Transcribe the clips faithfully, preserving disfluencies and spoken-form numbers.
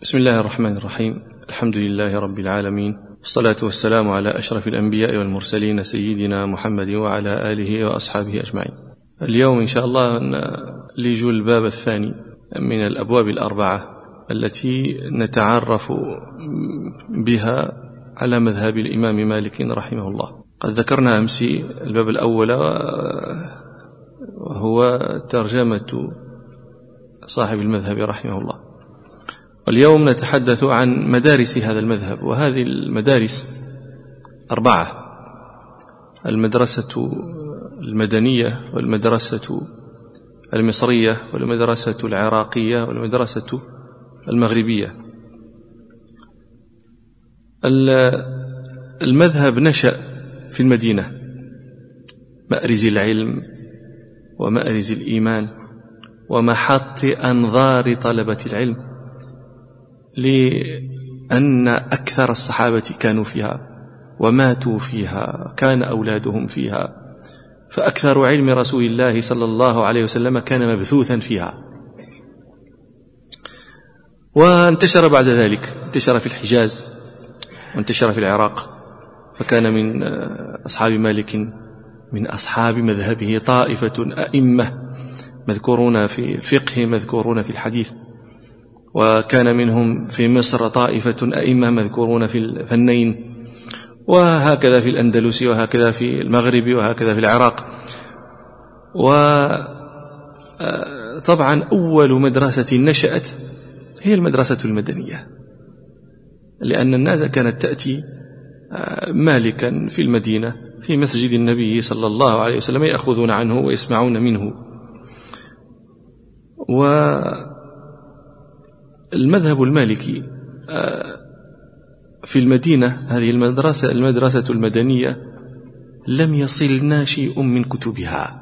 بسم الله الرحمن الرحيم. الحمد لله رب العالمين، والصلاة والسلام على أشرف الأنبياء والمرسلين سيدنا محمد وعلى آله وأصحابه أجمعين. اليوم إن شاء الله نلج الباب الثاني من الأبواب الأربعة التي نتعرف بها على مذهب الإمام مالك رحمه الله. قد ذكرنا أمس الباب الأول وهو ترجمة صاحب المذهب رحمه الله، واليوم نتحدث عن مدارس هذا المذهب، وهذه المدارس أربعة: المدرسة المدنية، والمدرسة المصرية، والمدرسة العراقية، والمدرسة المغربية. المذهب نشأ في المدينة، مأرز العلم ومأرز الإيمان ومحط أنظار طلبة العلم، لأن أكثر الصحابة كانوا فيها وماتوا فيها، كان أولادهم فيها، فأكثر علم رسول الله صلى الله عليه وسلم كان مبثوثا فيها. وانتشر بعد ذلك، انتشر في الحجاز وانتشر في العراق، فكان من أصحاب مالك من أصحاب مذهبه طائفة أئمة مذكورون في الفقه، مذكورون في الحديث، وكان منهم في مصر طائفة أئمة مذكورون في الفنين، وهكذا في الأندلس، وهكذا في المغرب، وهكذا في العراق. وطبعا أول مدرسة نشأت هي المدرسة المدنية، لأن الناس كانت تأتي مالكا في المدينة في مسجد النبي صلى الله عليه وسلم يأخذون عنه ويسمعون منه. والمذهب المالكي في المدينة، هذه المدرسة المدرسة المدنية، لم يصلنا شيء من كتبها.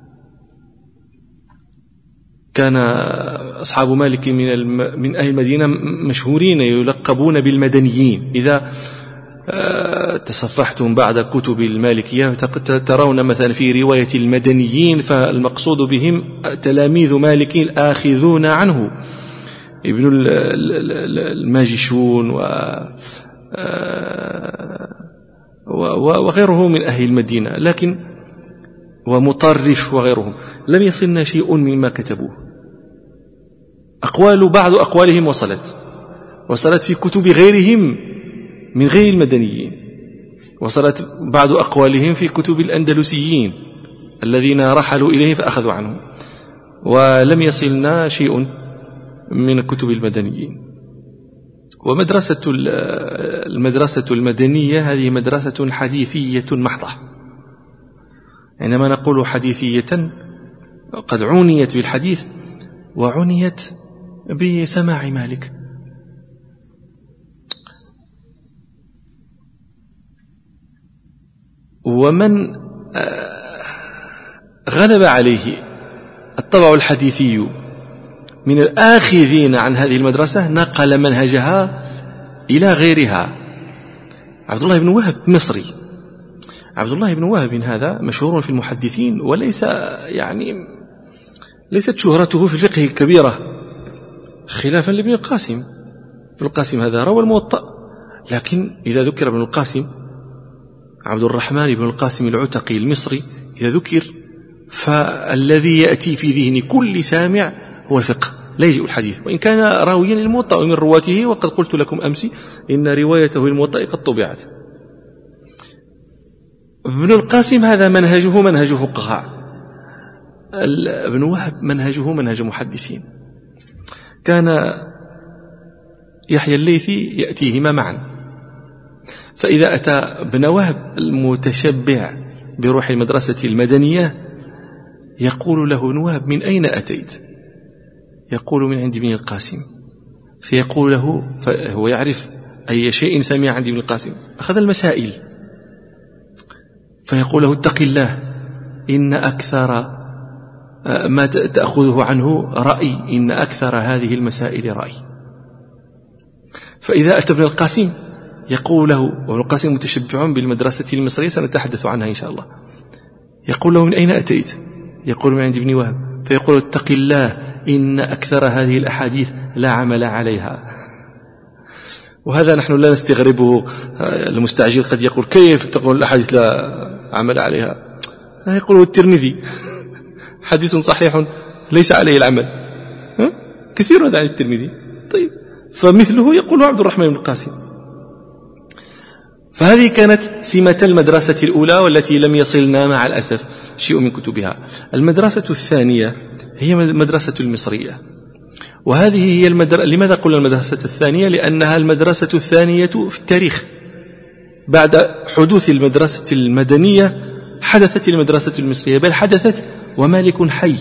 كان أصحاب مالك من من أهل المدينة مشهورين يلقبون بالمدنيين. إذا تصفحتم بعد كتب المالكية ترون مثلا في رواية المدنيين فالمقصود بهم تلاميذ مالك الآخذون عنه، ابن الماجشون وغيره من أهل المدينة، لكن ومطرف وغيرهم. لم يصلنا شيء مما كتبوه. أقوال بعض أقوالهم وصلت وصلت في كتب غيرهم من غير المدنيين، وصلت بعض أقوالهم في كتب الأندلسيين الذين رحلوا إليه فأخذوا عنه، ولم يصلنا شيء من كتب المدنيين. ومدرسة المدرسة المدنية هذه مدرسة حديثية محضة. عندما نقول حديثية قد عنيت بالحديث وعنيت بسماع مالك. ومن غلب عليه الطبع الحديثي من الآخذين عن هذه المدرسة نقل منهجها إلى غيرها. عبد الله بن وهب مصري. عبد الله بن وهب هذا مشهور في المحدثين، وليس يعني ليست شهرته في الفقه كبيرة، خلافا لابن القاسم. ابن القاسم هذا روى الموطأ، لكن إذا ذكر ابن القاسم، عبد الرحمن بن القاسم العتقي المصري، إذا ذكر فالذي يأتي في ذهن كل سامع هو الفقه، لا يجيء الحديث، وإن كان راويا للموطأ من رواته. وقد قلت لكم أمس إن روايته للموطأ قد طبعت. ابن القاسم هذا منهجه منهج فقهاء، ابن وهب منهجه منهج محدثين. كان يحيى الليثي يأتيهما معا، فإذا أتى ابن وهب المتشبع بروح المدرسة المدنية يقول له ابن وهب: من أين أتيت؟ يقول: من عند ابن القاسم. فيقول له، فهو يعرف أي شيء سمع عند ابن القاسم، أخذ المسائل، فيقول له: اتق الله، إن أكثر ما تأخذه عنه رأي، إن أكثر هذه المسائل رأي. فإذا أتى ابن القاسم يقول له، وابن القاسم متشبع بالمدرسة المصرية سنتحدث عنها إن شاء الله، يقول له: من أين أتيت؟ يقول: من عند ابن وهب. فيقول: اتق الله، إن أكثر هذه الأحاديث لا عمل عليها. وهذا نحن لا نستغربه. المستعجل قد يقول كيف تقول الأحاديث لا عمل عليها؟ يقول الترمذي حديث صحيح ليس عليه العمل، ها؟ كثير هذا عن الترمذي. طيب، فمثله يقول عبد الرحمن بن القاسم. فهذه كانت سمة المدرسة الأولى والتي لم يصلنا مع الأسف شيء من كتبها. المدرسة الثانية هي مدرسة المصرية، وهذه هي المدرسة. لماذا قلنا المدرسة الثانية؟ لأنها المدرسة الثانية في التاريخ. بعد حدوث المدرسة المدنية حدثت المدرسة المصرية، بل حدثت ومالك حي.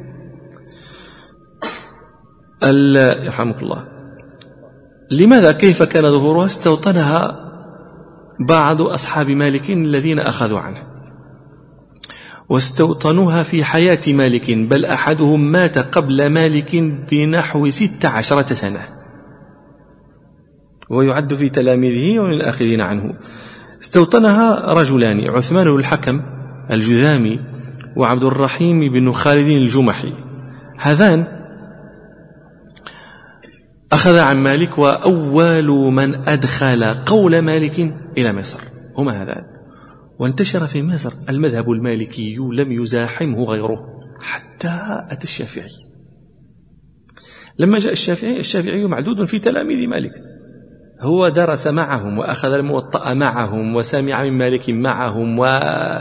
يرحمك الله. لماذا؟ كيف كان ظهورها؟ استوطنها بعض أصحاب مالك الذين أخذوا عنه، واستوطنوها في حياة مالك، بل أحدهم مات قبل مالك بنحو ست عشرة سنة، ويعد في تلاميذه ومن الآخرين عنه. استوطنها رجلان، عثمان بن الحكم الجذامي وعبد الرحيم بن خالد الجمحي. هذان أخذ عن مالك، وأول من أدخل قول مالك إلى مصر هما هذان. وانتشر في مصر المذهب المالكي لم يزاحمه غيره حتى أتى الشافعي. لما جاء الشافعي، الشافعي معدود في تلاميذ مالك، هو درس معهم وأخذ الموطأ معهم وسمع من مالك معهم و...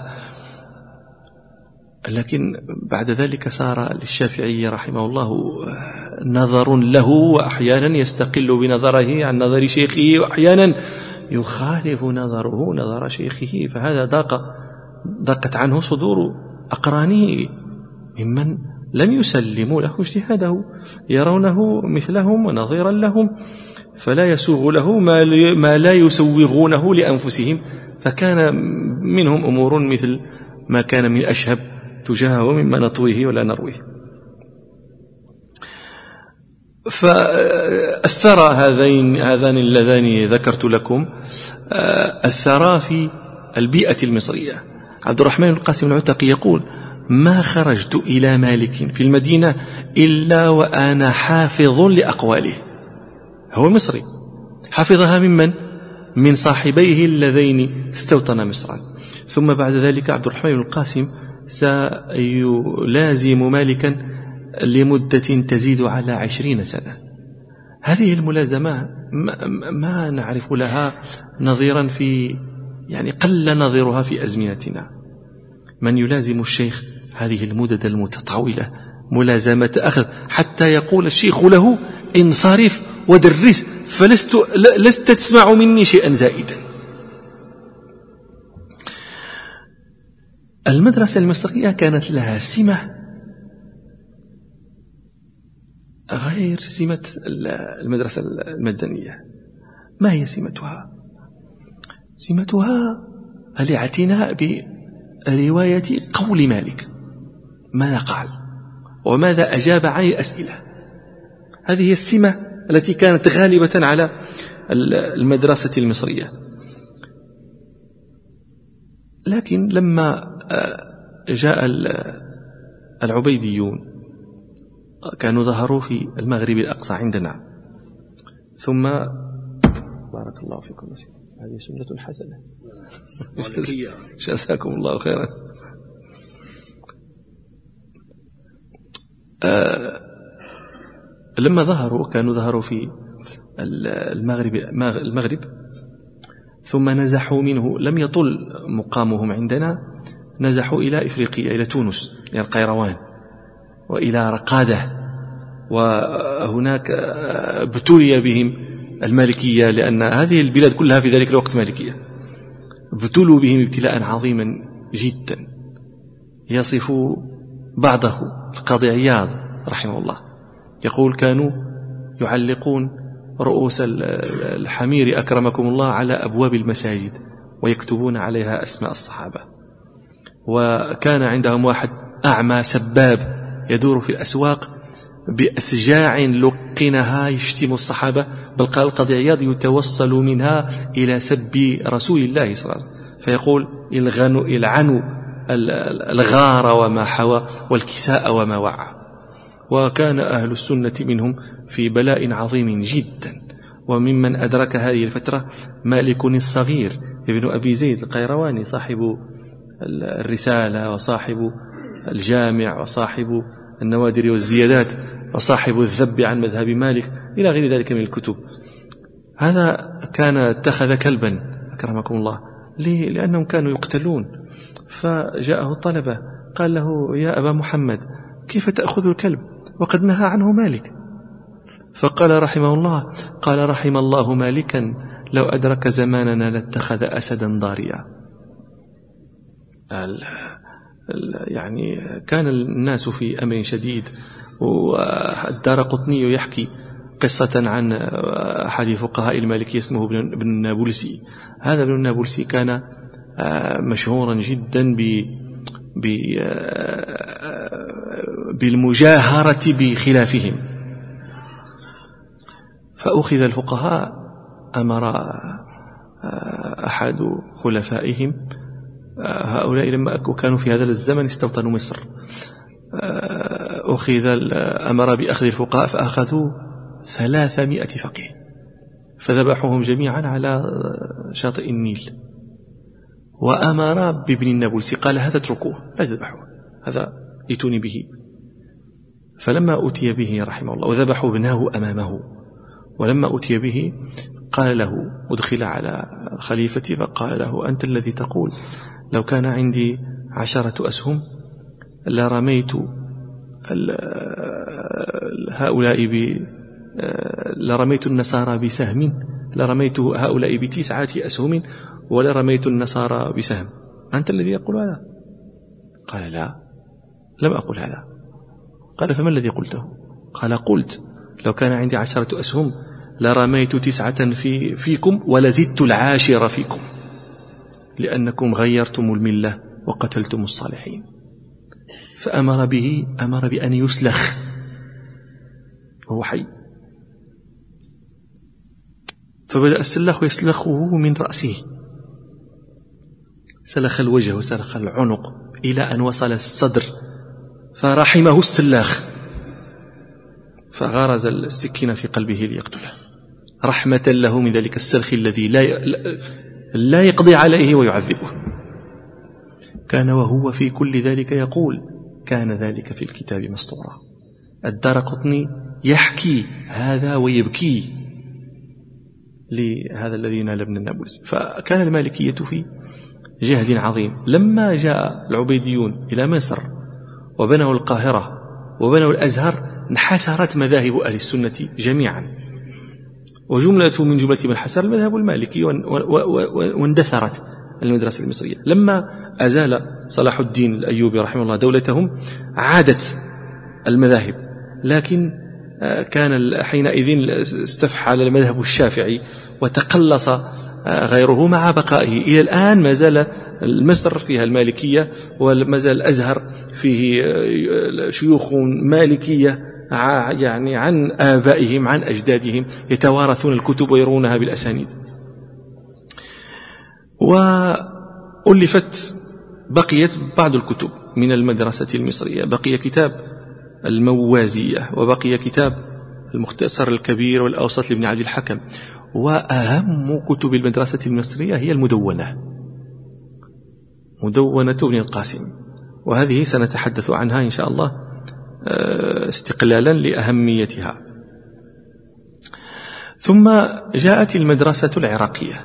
لكن بعد ذلك صار للشافعي رحمه الله نظر له، وأحيانا يستقل بنظره عن نظر شيخه، وأحيانا يخالف نظره نظر شيخه. فهذا ضاق ضاقت عنه صدور أقرانه ممن لم يسلموا له اجتهاده، يرونه مثلهم ونظيرا لهم، فلا يسوغ له ما لا يسوغونه لأنفسهم. فكان منهم أمور مثل ما كان من أشهب تجاهه مما نطويه ولا نرويه. فأثر هذين هذان اللذان ذكرت لكم، أثرا في البيئة المصرية. عبد الرحمن بن القاسم العتقي يقول: ما خرجت إلى مالك في المدينة إلا وأنا حافظ لأقواله. هو مصري، حفظها ممن؟ من صاحبيه اللذين استوطن مصرا. ثم بعد ذلك عبد الرحمن بن القاسم سيلازم مالكا لمدة تزيد على عشرين سنة. هذه الملازمة ما نعرف لها نظيرا في، يعني قل نظيرها في أزمنتنا. من يلازم الشيخ هذه المدد المتطاولة ملازمة أخذ، حتى يقول الشيخ له: انصرف ودرس، فلست لست تسمع مني شيئا زائدا. المدرسة المصرية كانت لها سمة غير سمة المدرسة المدنية. ما هي سمتها؟ سمتها الاعتناء برواية قول مالك، ماذا قال وماذا أجاب عن الأسئلة. هذه هي السمة التي كانت غالبة على المدرسة المصرية. لكن لما جاء العبيديون كانوا ظهروا في المغرب الأقصى عندنا، ثم بارك الله فيكم، هذه سنة حسنة جزاكم الله خيرا. آه لما ظهروا كانوا ظهروا في المغرب المغرب ثم نزحوا منه، لم يطل مقامهم عندنا، نزحوا إلى إفريقيا، إلى تونس، إلى القيروان وإلى رقادة، وهناك ابتلي بهم المالكية، لأن هذه البلاد كلها في ذلك الوقت مالكية. ابتلوا بهم ابتلاء عظيما جدا. يصف بعضه القاضي عياض رحمه الله، يقول: كانوا يعلقون رؤوس الحمير أكرمكم الله على أبواب المساجد ويكتبون عليها أسماء الصحابة. وكان عندهم واحد أعمى سباب يدور في الأسواق بأسجاع لقنها يشتم الصحابة، بل قال القاضي عياض: يتوصل منها إلى سب رسول الله صلى الله عليه وسلم، فيقول: يلغنوا يلعنوا الغار وما حوى والكساء وما وعى. وكان أهل السنة منهم في بلاء عظيم جدا، وممن أدرك هذه الفترة مالك الصغير ابن أبي زيد القيرواني صاحب الرسالة وصاحب الجامع وصاحب النوادر والزيادات وصاحب الذب عن مذهب مالك إلى غير ذلك من الكتب. هذا كان اتخذ كلبا أكرمكم الله لأنهم كانوا يقتلون، فجاءه الطلبة قال له يا أبا محمد كيف تأخذ الكلب وقد نهى عنه مالك؟ فقال رحمه الله قال رحم الله مالكا لو أدرك زماننا لاتخذ أسدا ضاريا. يعني كان الناس في أمر شديد. والدارقطني يحكي قصة عن أحد فقهاء المالكية اسمه ابن النابلسي. هذا ابن النابلسي كان مشهورا جدا بالمجاهرة بخلافهم، فأخذ الفقهاء أمر أحد خلفائهم، هؤلاء لما كانوا في هذا الزمن استوطنوا مصر، أخذ الأمر بأخذ الفقهاء فأخذوا ثلاثمائة فقيه فذبحوهم جميعا على شاطئ النيل، وأمر بابن النابلسي قال هذا اتركوه لا تذبحوه، هذا ائتوني به. فلما أتي به رحمه الله وذبحوا ابنه أمامه، ولما أتي به قال له أدخل على الخليفة فقال له أنت الذي تقول لو كان عندي عشرة أسهم لرميت هؤلاء ب لرميت النصارى بسهم، لرميت هؤلاء بتسعة أسهم ولرميت النصارى بسهم، أنت الذي يقول هذا؟ قال لا لم أقل هذا. قال فما الذي قلته؟ قال قلت لو كان عندي عشرة أسهم لرميت تسعة في فيكم ولزدت العاشرة فيكم، لأنكم غيرتم الملة وقتلتم الصالحين. فأمر به أمر بأن يسلخ وهو حي، فبدأ السلاخ يسلخه من رأسه، سلخ الوجه وسلخ العنق إلى أن وصل الصدر، فرحمه السلاخ فغرز السكين في قلبه ليقتله رحمة له من ذلك السلخ الذي لا لا يقضي عليه ويعذبه. كان وهو في كل ذلك يقول كان ذلك في الكتاب مسطورا. الدارقطني يحكي هذا ويبكي لهذا الذي نال ابن النابلسي. فكان المالكية في جهد عظيم. لما جاء العبيديون إلى مصر وبنوا القاهرة وبنوا الأزهر انحسرت مذاهب أهل السنة جميعا، وجملة من جملة من حسر المذهب المالكي، واندثرت المدرسة المصرية. لما أزال صلاح الدين الأيوبي رحمه الله دولتهم عادت المذاهب، لكن كان حينئذ استفحل المذهب الشافعي وتقلص غيره مع بقائه. إلى الآن ما زال مصر فيها المالكية، وما زال الأزهر فيه شيوخ مالكية يعني عن آبائهم عن أجدادهم يتوارثون الكتب ويرونها بالأسانيد. وألفت بقيت بعض الكتب من المدرسة المصرية، بقي كتاب الموازية، وبقي كتاب المختصر الكبير والأوسط لابن عبد الحكم، وأهم كتب المدرسة المصرية هي المدونة، مدونة ابن القاسم، وهذه سنتحدث عنها إن شاء الله استقلالا لأهميتها. ثم جاءت المدرسة العراقية.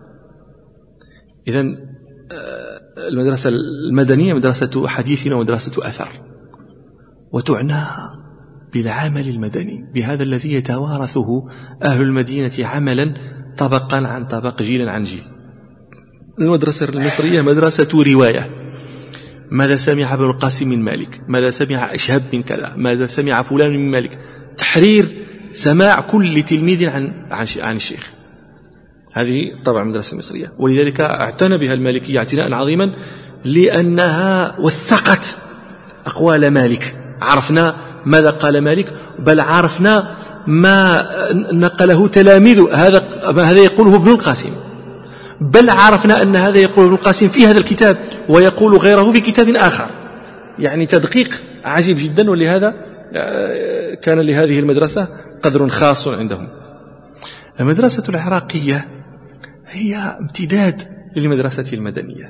إذن المدرسة المدنية مدرسة حديث ومدرسة أثر، وتعنى بالعمل المدني، بهذا الذي يتوارثه أهل المدينة عملا طبقا عن طبق جيلا عن جيل. المدرسة المصرية مدرسة رواية، ماذا سمع ابن القاسم من مالك، ماذا سمع أشهب من كذا، ماذا سمع فلان من مالك، تحرير سماع كل تلميذ عن عن الشيخ. هذه طبعا المدرسة المصرية، ولذلك اعتنى بها المالكية اعتناء عظيما، لأنها وثقت أقوال مالك. عرفنا ماذا قال مالك، بل عرفنا ما نقله تلاميذه، هذا هذا يقوله ابن القاسم، بل عرفنا أن هذا يقول ابن القاسم في هذا الكتاب ويقول غيره في كتاب آخر. يعني تدقيق عجيب جدا، ولهذا كان لهذه المدرسة قدر خاص عندهم. المدرسة العراقية هي امتداد للمدرسة المدنية.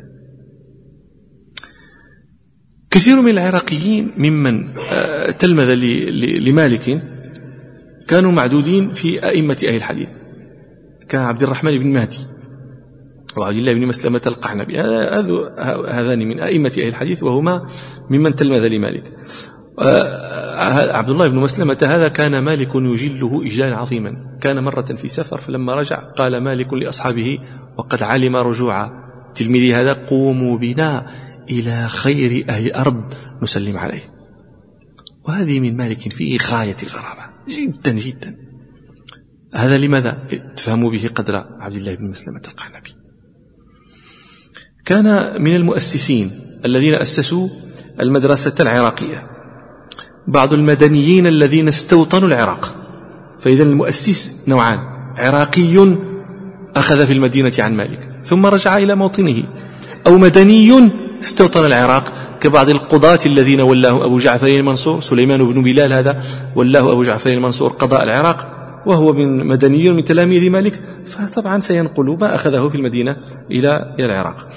كثير من العراقيين ممن تلمذ لمالك كانوا معدودين في أئمة أهل الحديث، كان عبد الرحمن بن مهدي وعبد الله بن مسلمة القعنبي، هذان من أئمة أهل الحديث وهما ممن تلمذ لمالك. عبد الله بن مسلمة هذا كان مالك يجله إجلالا عظيما. كان مرة في سفر فلما رجع قال مالك لأصحابه وقد علم رجوع تلميذي هذا: قوموا بنا إلى خير أهل الأرض نسلم عليه. وهذه من مالك في غاية الغرابة جدا جدا. هذا لماذا؟ تفهموا به قدر عبد الله بن مسلمة القعنبي. كان من المؤسسين الذين أسسوا المدرسة العراقية بعض المدنيين الذين استوطنوا العراق. فإذا المؤسس نوعان: عراقي أخذ في المدينة عن مالك ثم رجع إلى موطنه، أو مدني استوطن العراق كبعض القضاة الذين ولاهم أبو جعفر المنصور. سليمان بن بلال هذا ولاه أبو جعفر المنصور قضاء العراق وهو من مدني من تلاميذ مالك، فطبعا سينقل ما أخذه في المدينة إلى العراق.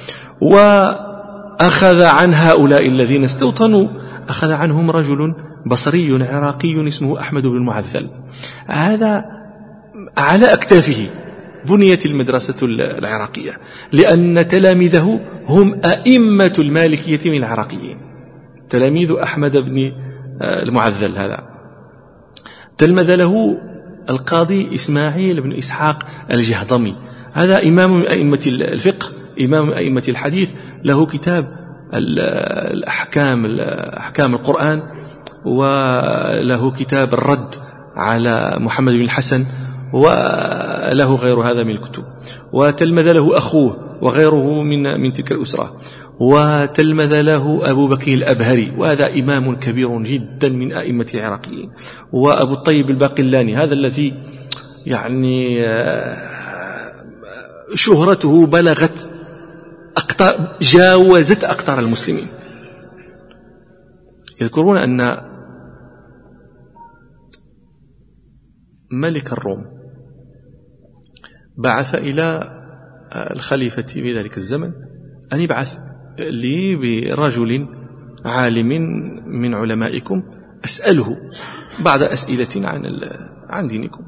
وأخذ عن هؤلاء الذين استوطنوا أخذ عنهم رجل بصري عراقي اسمه أحمد بن المعذل. هذا على أكتافه بنيت المدرسة العراقية، لأن تلاميذه هم أئمة المالكية من العراقيين. تلاميذ أحمد بن المعذل هذا تلمذ له القاضي إسماعيل بن إسحاق الجهضمي، هذا إمام من أئمة الفقه، إمام من أئمة الحديث، له كتاب الأحكام أحكام القرآن، وله كتاب الرد على محمد بن الحسن، وله غير هذا من الكتب. وتلمذ له أخوه وغيره من من تلك الأسرة. وتلمذ له أبو بكر الأبهري، وهذا إمام كبير جدا من أئمة العراقيين. وأبو الطيب الباقلاني هذا الذي يعني شهرته بلغت أقطار، جاوزت أقطار المسلمين. يذكرون أن ملك الروم بعث إلى الخليفة في ذلك الزمن أن يبعث لي برجل عالم من علمائكم أسأله بعض أسئلة عن عن دينكم.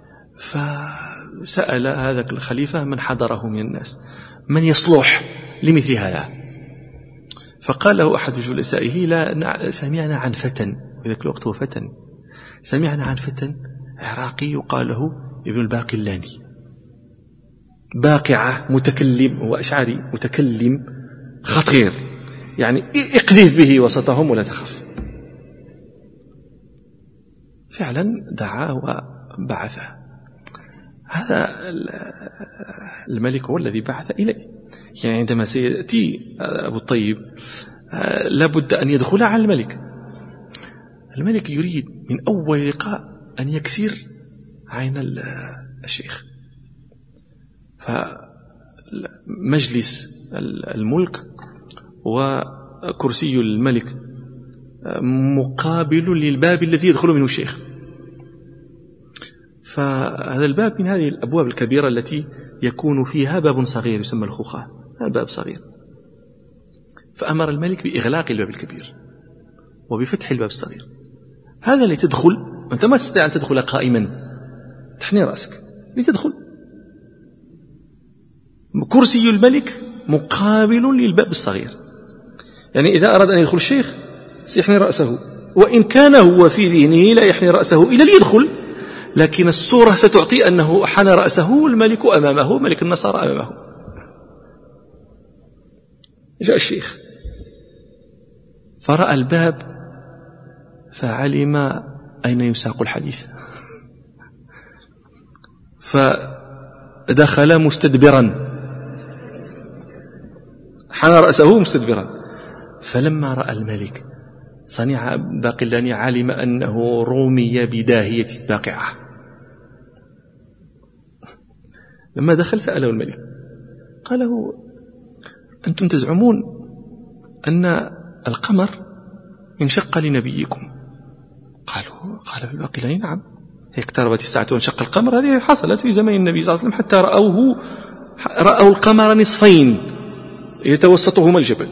فسأل هذا الخليفة من حضره من الناس من يصلح لمثل هذا. فقال له أحد جلسائه: لا، سمعنا عن فتى، وذلك الوقت هو فتى، سمعنا عن فتى عراقي يقال له ابن الباقلاني، باقعة، متكلم، هو أشعري متكلم خطير، يعني اقذف به وسطهم ولا تخف. فعلا دعاه وبعثه. هذا الملك هو الذي بعث إليه. يعني عندما سيأتي أبو الطيب لابد أن يدخل على الملك. الملك يريد من أول لقاء أن يكسر عين الشيخ. فمجلس الملك وكرسي الملك مقابل للباب الذي يدخل منه الشيخ. فهذا الباب من هذه الأبواب الكبيرة التي يكون فيها باب صغير يسمى الخوخة، هذا باب صغير. فأمر الملك بإغلاق الباب الكبير وبفتح الباب الصغير. هذا اللي تدخل، أنت ما تستطيع أن تدخل قائما، تحني رأسك لتدخل. كرسي الملك مقابل للباب الصغير، يعني إذا أراد أن يدخل الشيخ سيحني رأسه، وإن كان هو في ذهنه لا يحني رأسه إلا ليدخل، لكن الصورة ستعطي أنه حنى رأسه والملك أمامه، ملك النصارى أمامه. جاء الشيخ فرأى الباب فعلم أين يساق الحديث، فدخل مستدبرا، حنى رأسه مستدبرا. فلما رأى الملك صنيع باقلاني علم أنه رمي بداهية الباقعة. لما دخل سأله الملك قال له: أنتم تزعمون أن القمر انشق لنبيكم. قالوا قال الباقلاني: نعم، اقتربت الساعة وانشق القمر، هذه حصلت في زمن النبي صلى الله عليه وسلم حتى رأوه رأوا القمر نصفين يتوسطهما الجبل.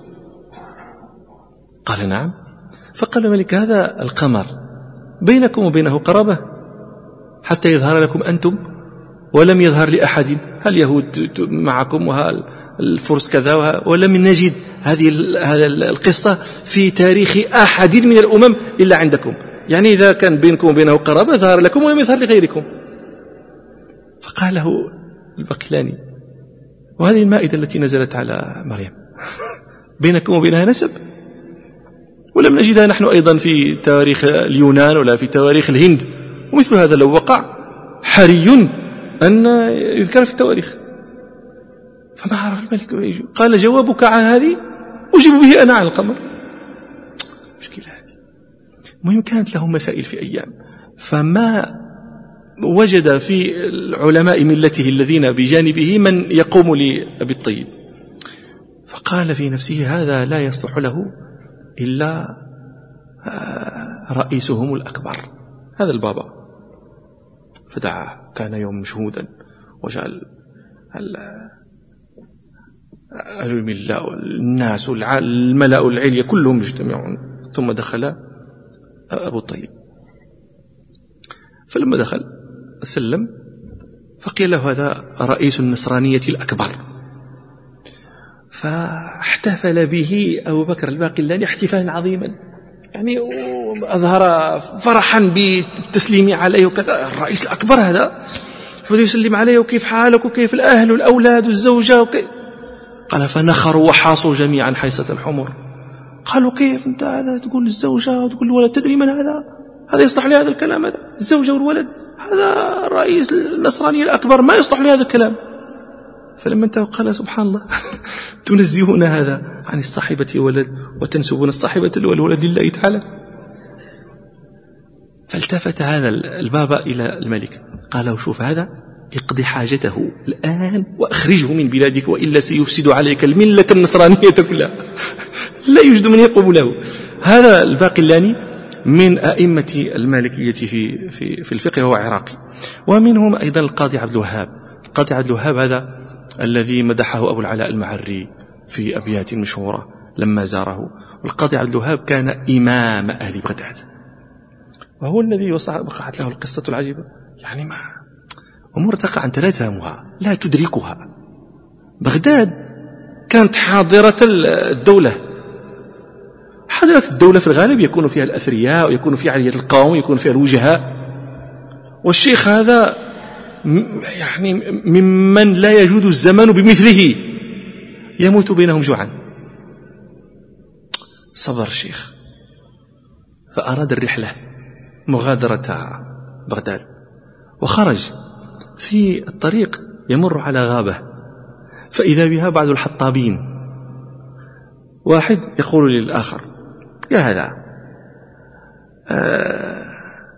قال نعم. فقال الملك هذا القمر بينكم وبينه قرابة حتى يظهر لكم أنتم ولم يظهر لأحد، هل يهود معكم وهل الفرس كذا، ولم نجد هذه القصة في تاريخ أحد من الأمم إلا عندكم، يعني إذا كان بينكم وبينه قرابة ظهر لكم ولم يظهر لغيركم. فقال له البقلاني وهذه المائدة التي نزلت على مريم بينكم وبينها نسب، ولم نجدها نحن أيضا في تواريخ اليونان ولا في تواريخ الهند، ومثل هذا لو وقع حري أن يذكر في التواريخ. فما عرف الملك، قال جوابك عن هذه أجيب به أنا عن القمر. مشكلة هذه. المهم كانت لهم مسائل في أيام، فما وجد في علماء ملته الذين بجانبه من يقوم لأبي الطيب، فقال في نفسه هذا لا يصلح له إلا رئيسهم الأكبر هذا البابا. فدعاه، كان يوم مشهودا، وجعل أهل الملة والناس والملأ العليا كلهم يجتمعون. ثم دخل أبو الطيب، فلما دخل سلم، فقيل له هذا رئيس النصرانية الأكبر. فاحتفل به أبو بكر الباقلاني احتفالا عظيما، يعني أظهر فرحا بالتسليم عليه وكذا، الرئيس الأكبر هذا، فبدأ يسلم عليه وكيف حالك وكيف الأهل والأولاد والزوجة وكيف. قال فنخروا وحاصوا جميعا حيصة الحمر. قالوا كيف أنت هذا تقول الزوجة وتقول الولد، تدري من هذا؟ هذا يصلح لهذا الكلام؟ هذا الزوجة والولد، هذا رئيس النصرانية الأكبر، ما يصلح لهذا الكلام. فلما انتهى قال سبحان الله تنزهون هذا عن الصاحبة والولد وتنسبون الصاحبة والولد لله تعالى. فالتفت هذا البابا إلى الملك قال له شوف هذا اقضي حاجته الآن وأخرجه من بلادك وإلا سيفسد عليك الملة النصرانية كلها لا يوجد من يقوم له. هذا الباقلاني من أئمة المالكية في, في, في الفقه، وهو عراقي. ومنهم أيضا القاضي عبد الوهاب. القاضي عبد الوهاب هذا الذي مدحه أبو العلاء المعري في أبيات مشهورة لما زاره. والقاضي عبد الوهاب كان إمام أهل بغداد، وهو الذي وقعت له القصة العجيبة، يعني ما أمور تقع أنت لا تفهمها لا تدركها. بغداد كانت حاضرة الدولة، حاضرة الدولة في الغالب يكون فيها الأثرياء ويكون فيها علية القوم ويكون فيها الوجهاء، والشيخ هذا يعني ممن لا يجود الزمن بمثله يموت بينهم جوعا. صبر الشيخ فأراد الرحلة مغادرة بغداد، وخرج في الطريق يمر على غابة، فإذا بها بعض الحطابين، واحد يقول للآخر يا هذا آه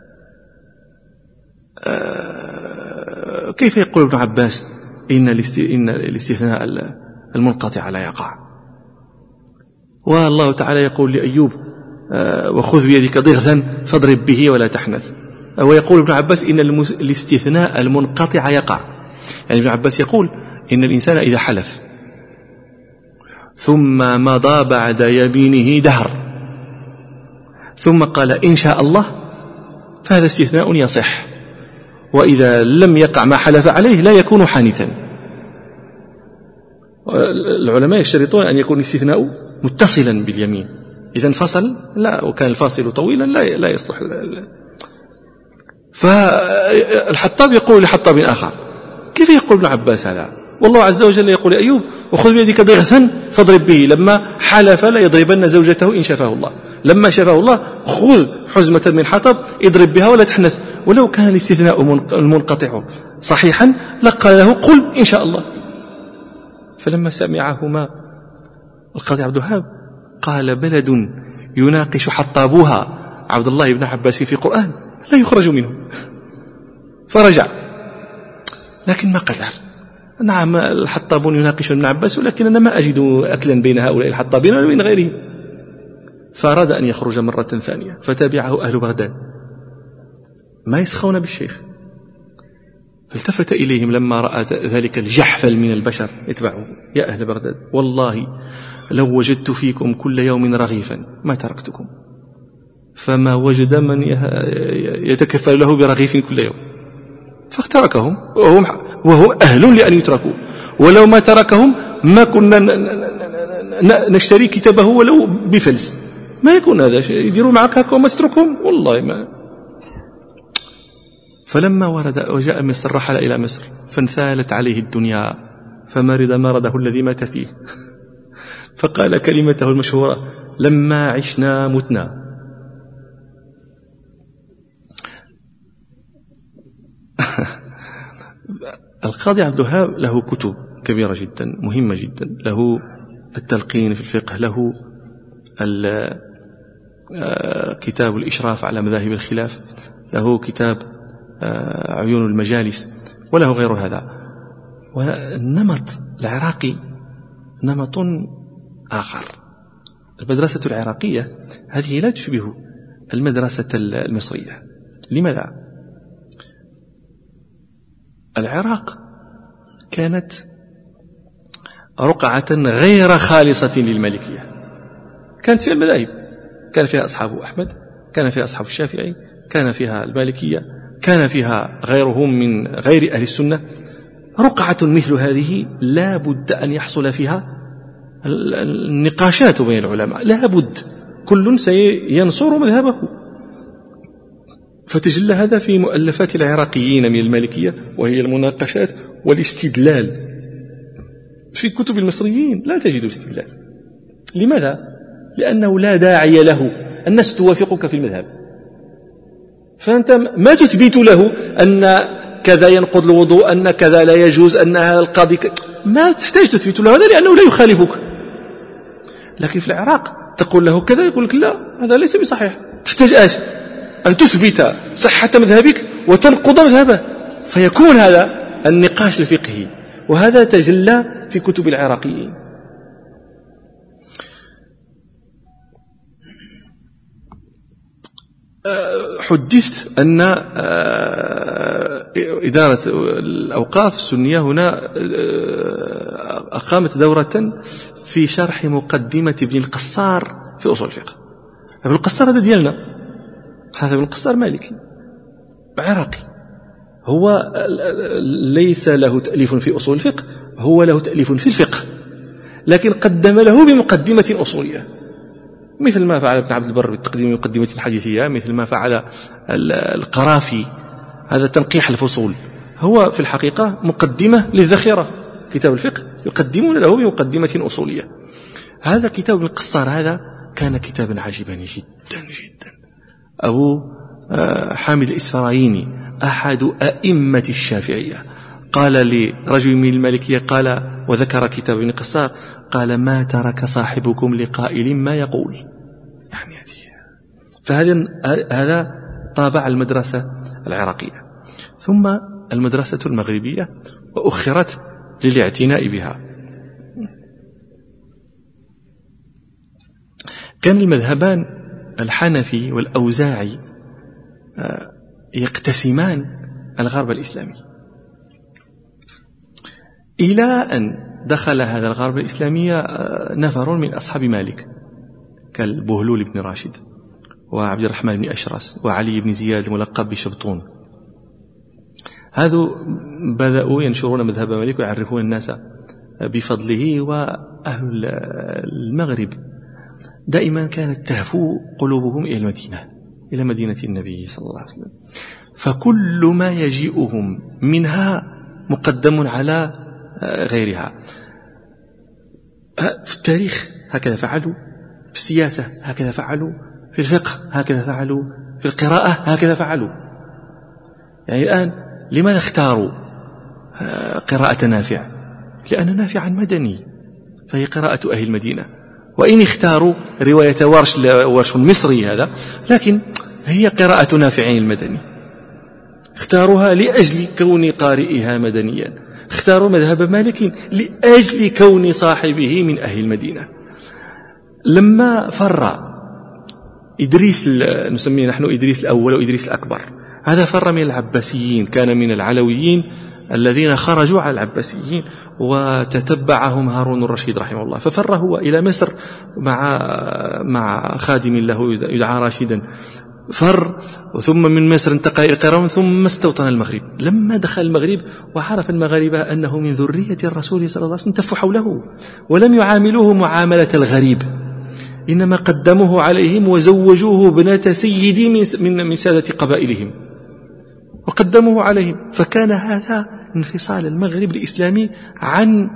آه كيف يقول ابن عباس إن الاستثناء المنقطع لا يقع، والله تعالى يقول لأيوب آه وخذ بيدك ضغثا فاضرب به ولا تحنث، ويقول ابن عباس إن الاستثناء المنقطع يقع. يعني ابن عباس يقول إن الإنسان إذا حلف ثم مضى بعد يمينه دهر ثم قال إن شاء الله فهذا استثناء يصح، وإذا لم يقع ما حلف عليه لا يكون حانثا. العلماء يشترطون أن يكون الاستثناء متصلا باليمين، إذا انفصل لا، وكان الفاصل طويلا لا لا يصلح. فالحطاب يقول لحطاب آخر كيف يقول ابن عباس هذا، والله عز وجل يقول أيوب وخذ بيدك ضغثا فاضرب به، لما حلف لا يضربن زوجته إن شفاه الله، لما شفاه الله خذ حزمة من حطب اضرب بها ولا تحنث. ولو كان الاستثناء المنقطع صحيحا لقال له قل إن شاء الله. فلما سمعهما القاضي عبد الوهاب قال بلد يناقش حطابوها عبد الله بن عباس في قرآن لا يخرج منه، فرجع. لكن ما قدر، نعم الحطابون يناقشون ابن عباس، ولكن أنا ما أجد أكلا بين هؤلاء الحطابين ولا بين غيرهم. فأراد أن يخرج مرة ثانية فتابعه أهل بغداد ما يسخون بالشيخ. فالتفت إليهم لما رأى ذلك الجحفل من البشر يتبعه: يا أهل بغداد، والله لو وجدت فيكم كل يوم رغيفا ما تركتكم. فما وجد من يتكفل له برغيف كل يوم، فاختركهم وهم, وهم أهل لأن يتركوا، ولو ما تركهم ما كنا نشتري كتابه ولو بفلس. ما يكون هذا شيء يديروا معك هكا وما تتركهم، والله ما. فلما ورد وجاء مصر رحل إلى مصر فانثالت عليه الدنيا فمرض مرضه الذي مات فيه، فقال كلمته المشهورة: لما عشنا متنا. القاضي عبد الوهاب له كتب كبيرة جدا مهمة جدا، له التلقين في الفقه، له كتاب الإشراف على مذاهب الخلاف، له كتاب عيون المجالس، وله غير هذا. والنمط العراقي نمط آخر. المدرسة العراقية هذه لا تشبه المدرسة المصرية. لماذا؟ العراق كانت رقعة غير خالصة للمالكية، كانت فيها المذاهب، كان فيها أصحاب أحمد، كان فيها أصحاب الشافعي، كان فيها المالكية، كان فيها غيرهم من غير أهل السنة. رقعة مثل هذه لا بد أن يحصل فيها النقاشات بين العلماء، لا بد، كل سينصر مذهبه. فتجلى هذا في مؤلفات العراقيين من المالكية، وهي المناقشات والاستدلال. في كتب المصريين لا تجد استدلال. لماذا؟ لأنه لا داعي له، الناس توافقك في المذهب، فأنت ما تثبت له أن كذا ينقض الوضوء، أن كذا لا يجوز، أن هذا القاضي ك... ما تحتاج تثبت له هذا لأنه لا يخالفك. لكن في العراق تقول له كذا يقول لك لا، هذا ليس بصحيح. تحتاج ايش؟ أن تثبت صحة مذهبك وتنقض مذهبه، فيكون هذا النقاش الفقهي، وهذا تجلى في كتب العراقيين. حدثت أن إدارة الأوقاف السنية هنا أقامت دورة في شرح مقدمة ابن القصار في أصول الفقه. ابن القصار هذا ديالنا، هذا ابن القصار مالكي عراقي، هو ليس له تأليف في أصول الفقه، هو له تأليف في الفقه، لكن قدم له بمقدمة أصولية، مثل ما فعل ابن عبد البر بالتقديم مقدمة الحديثية، مثل ما فعل القرافي هذا تنقيح الفصول. هو في الحقيقة مقدمة للذخيرة، كتاب الفقه يقدمون له بمقدمة أصولية. هذا كتاب ابن القصار هذا كان كتابا عجيبا جدا جدا. أبو حامد الإسفرايني أحد أئمة الشافعية قال لرجل من المالكية، قال وذكر كتاب ابن القصار، قال: ما ترك صاحبكم لقائل ما يقول. يعني فهذا هذا طابع المدرسة العراقية. ثم المدرسة المغربية وأخرت للاعتناء بها. كان المذهبان الحنفي والأوزاعي يقتسمان الغرب الإسلامي، إلى أن دخل هذا الغرب الإسلامي نفر من أصحاب مالك كالبهلول بن راشد وعبد الرحمن بن أشرس وعلي بن زياد الملقب بشبطون. هذو بدأوا ينشرون مذهب مالك ويعرفون الناس بفضله. وأهل المغرب دائما كانت تهفو قلوبهم إلى المدينة، إلى مدينة النبي صلى الله عليه وسلم، فكل ما يجيئهم منها مقدم على غيرها. في التاريخ هكذا فعلوا، في السياسة هكذا فعلوا، في الفقه هكذا فعلوا، في القراءة هكذا فعلوا. يعني الآن لماذا اختاروا قراءة نافع؟ لأن نافعا مدني، فهي قراءة أهل المدينة. وإن اختاروا رواية ورش ورش مصري هذا، لكن هي قراءة نافع المدني، اختاروها لأجل كون قارئها مدنيا، اختاروا مذهب مالك لأجل كون صاحبه من أهل المدينة. لما فر إدريس، نسميه نحن إدريس الأول وإدريس الأكبر، هذا فر من العباسيين، كان من العلويين الذين خرجوا على العباسيين وتتبعهم هارون الرشيد رحمه الله، ففر هو إلى مصر مع مع خادم له يدعى راشدا، فر ثم من مصر انتقل إلى قيروان ثم استوطن المغرب. لما دخل المغرب وعرف المغاربة أنه من ذرية الرسول صلى الله عليه وسلم تفوا حوله ولم يعاملوه معاملة الغريب، إنما قدموه عليهم وزوجوه ابنة سيدي من من سادة قبائلهم وقدموه عليهم. فكان هذا انفصال المغرب الإسلامي عن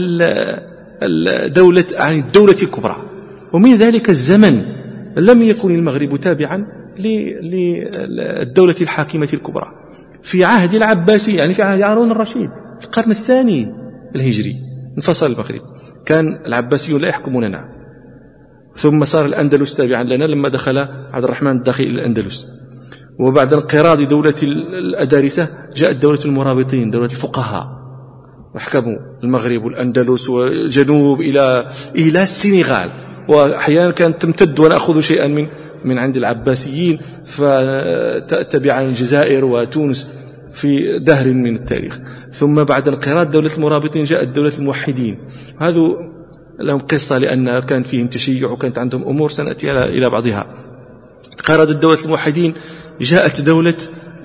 الدولة عن الدولة الكبرى. ومن ذلك الزمن لم يكن المغرب تابعا للدولة الحاكمة الكبرى. في عهد العباسي يعني في عهد هارون الرشيد في القرن الثاني الهجري انفصل المغرب، كان العباسيون لا يحكموننا، ثم صار الأندلس تابعا لنا لما دخل عبد الرحمن الداخل إلى الأندلس، وبعد انقراض دولة الأدارسة جاءت دولة المرابطين دولة الفقهاء وحكموا المغرب والأندلس والجنوب إلى إلى السنغال، وأحيانا كانت تمتد ونأخذ شيئا من من عند العباسيين فتتبع الجزائر وتونس في دهر من التاريخ. ثم بعد انقراض دولة المرابطين جاءت دولة الموحدين، هذا لهم قصة لأن كان فيهم تشيع وكانت عندهم أمور سنأتي إلى بعضها. انقرضت دولة الموحدين جاءت دولة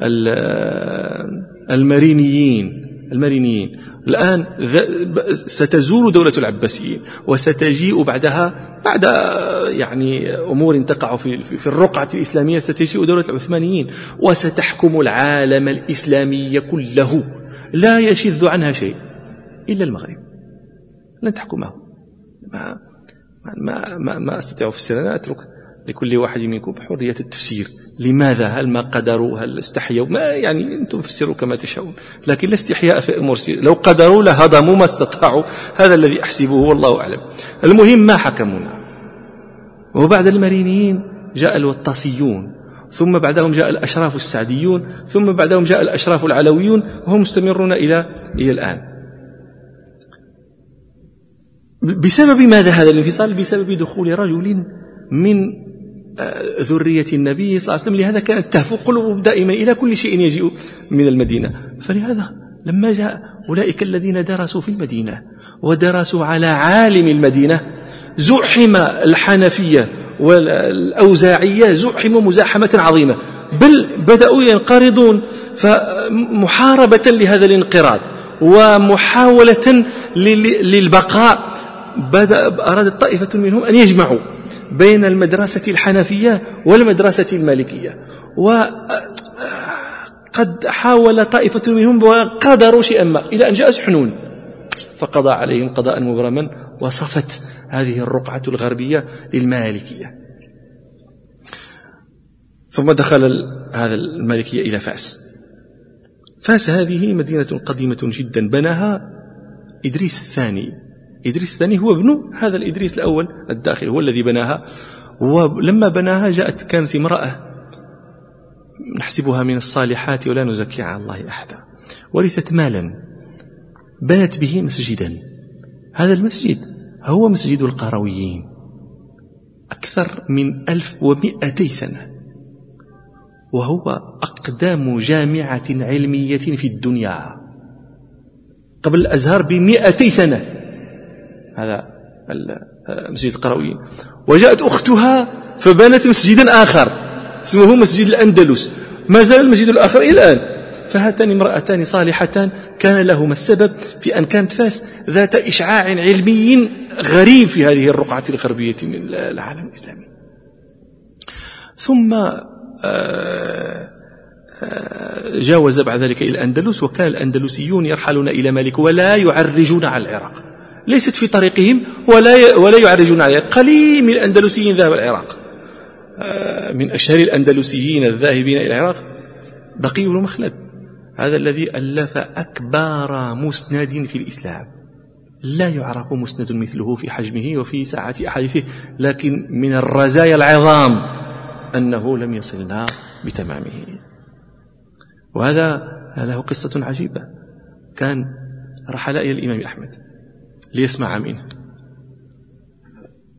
المارينيين المارينيين الآن ستزول دولة العباسيين وستجيء بعدها بعد يعني أمور تقع في في الرقعة الإسلامية ستجيء دولة العثمانيين وستحكم العالم الإسلامي كله، لا يشذ عنها شيء إلا المغرب لن تحكمه. ما ما ما, ما أستطيع أفسر، أنا أترك لكل واحد منكم حرية التفسير. لماذا؟ هل ما قدروا؟ هل استحيوا؟ ما يعني أنتم فسروا كما تشاءون، لكن لا استحياء في أمور سير. لو قدروا لهضموا ما استطاعوا، هذا الذي أحسبه والله أعلم. المهم ما حكمونا. وبعد المارينيين جاء الوطاسيون، ثم بعدهم جاء الأشراف السعديون، ثم بعدهم جاء الأشراف العلويون، وهم مستمرون إلى إلى الآن. بسبب ماذا هذا الانفصال؟ بسبب دخول رجل من ذرية النبي صلى الله عليه وسلم، لهذا كانت تهفو قلوبهم دائما إلى كل شيء يجيء من المدينة. فلهذا لما جاء أولئك الذين درسوا في المدينة ودرسوا على عالم المدينة زحم الحنفية والأوزاعية زحموا مزاحمة عظيمة، بل بدأوا ينقرضون. فمحاربة لهذا الانقراض ومحاولة للبقاء بدأ أرادت طائفة منهم أن يجمعوا بين المدرسة الحنفية والمدرسة المالكية، وقد حاول طائفة منهم وقدروا شيئا ما إلى أن جاء سحنون فقضى عليهم قضاء مبرما وصفت هذه الرقعة الغربية للمالكية. ثم دخل هذا المالكية إلى فاس. فاس هذه مدينة قديمة جدا بناها إدريس الثاني. إدريس الثاني هو ابن هذا الإدريس الأول الداخل، هو الذي بناها. ولما بناها جاءت كانت امرأة نحسبها من الصالحات ولا نزكي على الله أحدا، ورثت مالا بنت به مسجدا. هذا المسجد هو مسجد القرويين، أكثر من ألف ومئتي سنة، وهو أقدم جامعة علمية في الدنيا قبل الأزهر بمئتي سنة. هذا المسجد القرويين. وجاءت أختها فبنت مسجدا آخر اسمه مسجد الأندلس، ما زال المسجد الآخر إلى الآن. فهاتان امرأتان صالحتان كان لهما السبب في أن كانت فاس ذات إشعاع علمي غريب في هذه الرقعة الغربية من العالم الإسلامي. ثم جاوز بعد ذلك إلى الأندلس، وكان الأندلسيون يرحلون إلى مالك ولا يعرجون على العراق، ليست في طريقهم ولا ولا يعرجون عليه. قليل من الأندلسيين ذهب العراق. من أشهر الأندلسيين الذاهبين إلى العراق بقي بن مخلد، هذا الذي ألف أكبر مسند في الإسلام، لا يعرف مسند مثله في حجمه وفي ساعة أحاديثه، لكن من الرزايا العظام أنه لم يصلنا بتمامه. وهذا له قصة عجيبة. كان رحل إلى الإمام أحمد ليسمع منه،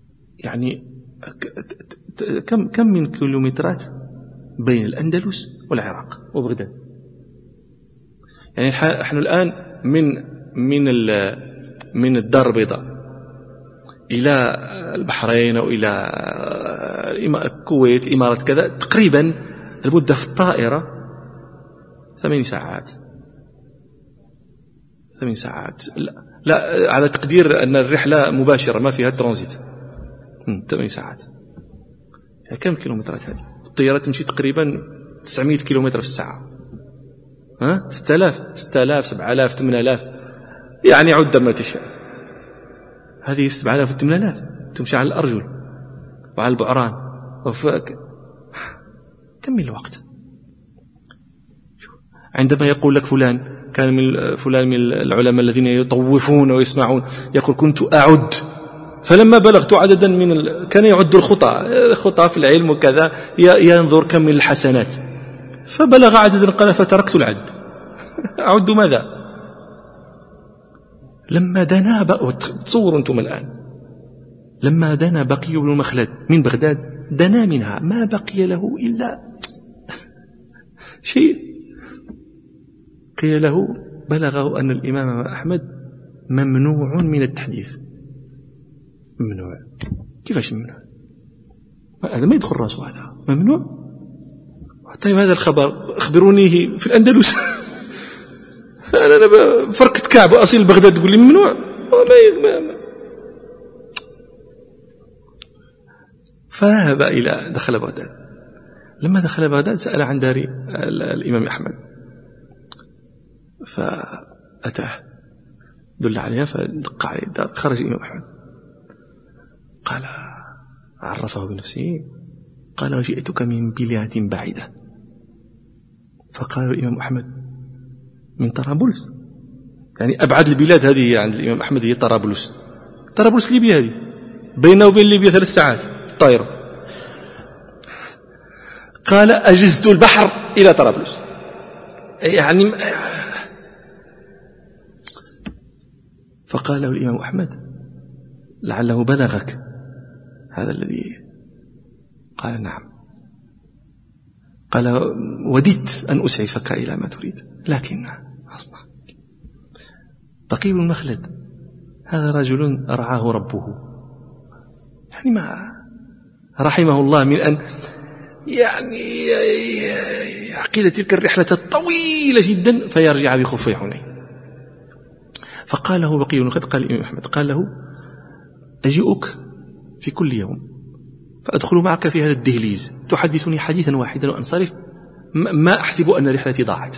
يعني كم كم من كيلومترات بين الأندلس والعراق وبغداد. يعني نحن الآن من من من الدار البيضاء إلى البحرين أو إلى الكويت الإمارات كذا تقريبا المدة في الطائرة ثمان ساعات ثمان ساعات لا, لا على تقدير أن الرحلة مباشرة ما فيها ترانزيت ثمان ساعات. يعني كم كيلومترات هذه؟ الطيارة تمشي تقريبا تسعمائة كيلومتر في الساعة. ها ستة آلاف ستة آلاف سبعة آلاف ثمانية آلاف يعني عد ما تشاء. هذه سبعة آلاف وثمانية آلاف تمشي على الأرجل وعلى البعران وفاك. كم من الوقت؟ عندما يقول لك فلان كان من فلان من العلماء الذين يطوفون ويسمعون يقول كنت أعد فلما بلغت عددا من ال... كان يعد الخطأ الخطأ في العلم وكذا ينظر كم من الحسنات فبلغ عددا قال فتركت العد. أعد ماذا؟ لما دنا بق... تصوروا أنتم الآن لما دنا بقي بن مخلد من بغداد دنا منها ما بقي له إلا شيء. قيل له بلغه أن الإمام أحمد ممنوع من التحديث. ممنوع؟ كيفاش ممنوع؟ هذا ما يدخل راسه. هذا ممنوع. طيب هذا الخبر أخبرونيه في الأندلس. أنا أنا فركت كعب أصيل بغداد تقول لي ممنوع. ما ما فذهب إلى دخل بغداد. لما دخل بغداد سأل عن دار الإمام أحمد فأتاه دل عليها فدق عليه الدار. خرج الإمام أحمد قال عرفه بنفسه قال جئتك من بلاد بعيدة. فقال الإمام أحمد من طرابلس يعني أبعد البلاد هذه عند الإمام أحمد هي طرابلس. طرابلس ليبيا هذه بينه وبين ليبيا ثلاث ساعات الطائرة. قال أجزت البحر إلى طرابلس يعني. فقال له الإمام أحمد لعله بلغك هذا الذي قال نعم. قال وددت أن أسعفك إلى ما تريد لكن أصنع. بقي بن مخلد هذا رجل رعاه ربه يعني ما رحمه الله من أن يعني عقيدة تلك الرحلة الطويلة جدا فيرجع بخفي حنين. فقال له بقي بن مخلد قال الإمام أحمد قال له أجيئك في كل يوم فأدخل معك في هذا الدهليز تحدثني حديثا واحدا وأنصرف ما أحسب أن رحلتي ضاعت.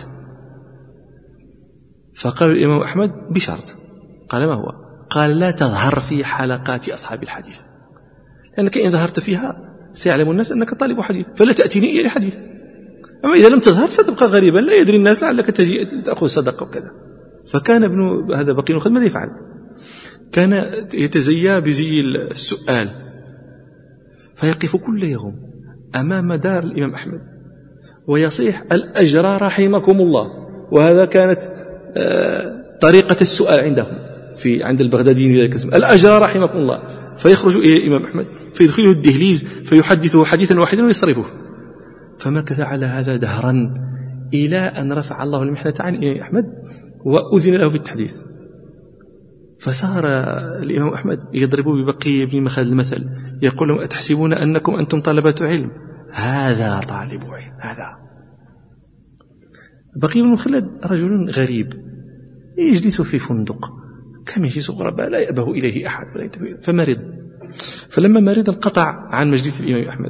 فقال الإمام أحمد بشرط. قال ما هو؟ قال لا تظهر في حلقات أصحاب الحديث لأنك إن ظهرت فيها سيعلم الناس أنك طالب حديث فلا تأتيني إلى حديث. أما إذا لم تظهر ستبقى غريبا لا يدري الناس لعلك تجي تأخذ صدقة وكذا. فكان ابن هذا بقي بن ماذا يفعل؟ كان يتزيى بزي السؤال فيقف كل يوم أمام دار الإمام أحمد ويصيح الأجر رحمكم الله. وهذا كانت طريقة السؤال عندهم في عند البغداديين الأجر رحمكم الله. فيخرج إلى الإمام أحمد فيدخله الدهليز فيحدثه حديثا واحدا ويصرفه. فمكث على هذا دهرا إلى أن رفع الله المحنة عن الإمام أحمد وأذن له بالتحديث. فصار الإمام أحمد يضرب ببقي بن مخلد المثل يقول لهم أتحسبون أنكم أنتم طلبة علم هذا طالب علم. هذا بقي بن مخلد رجل غريب يجلس في فندق كم يجلس غرباء لا يأبه إليه أحد ولا ينتبه. فمرض فلما مرض انقطع عن مجلس الإمام أحمد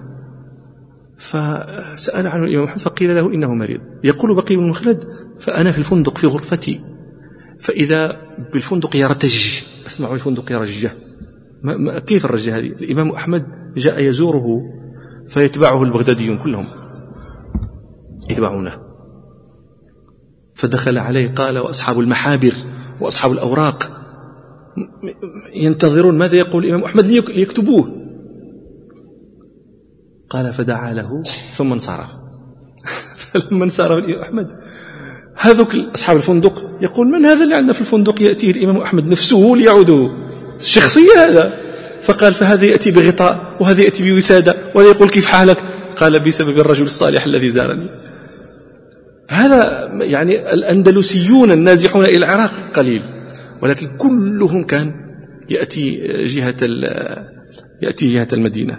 فسأل عنه الإمام أحمد فقيل له إنه مريض. يقول بقي بن مخلد فأنا في الفندق في غرفتي فإذا بالفندق يرتج أسمع الفندق يرجه. ما ما كيف الرجة هذه؟ الإمام أحمد جاء يزوره فيتبعه البغداديون كلهم يتبعونه. فدخل عليه قال وأصحاب المحابر وأصحاب الأوراق ينتظرون ماذا يقول الإمام أحمد ليكتبوه. قال فدعا له ثم انصرف. فلما انصرف الإمام أحمد هذوك أصحاب الفندق يقول من هذا اللي عندنا في الفندق يأتي الإمام أحمد نفسه ليعوده الشخصية هذا. فقال فهذا يأتي بغطاء وهذا يأتي بوسادة وهذا يقول كيف حالك؟ قال بسبب الرجل الصالح الذي زارني. هذا يعني الأندلسيون النازحون إلى العراق قليل، ولكن كلهم كان يأتي جهة يأتي جهة المدينة.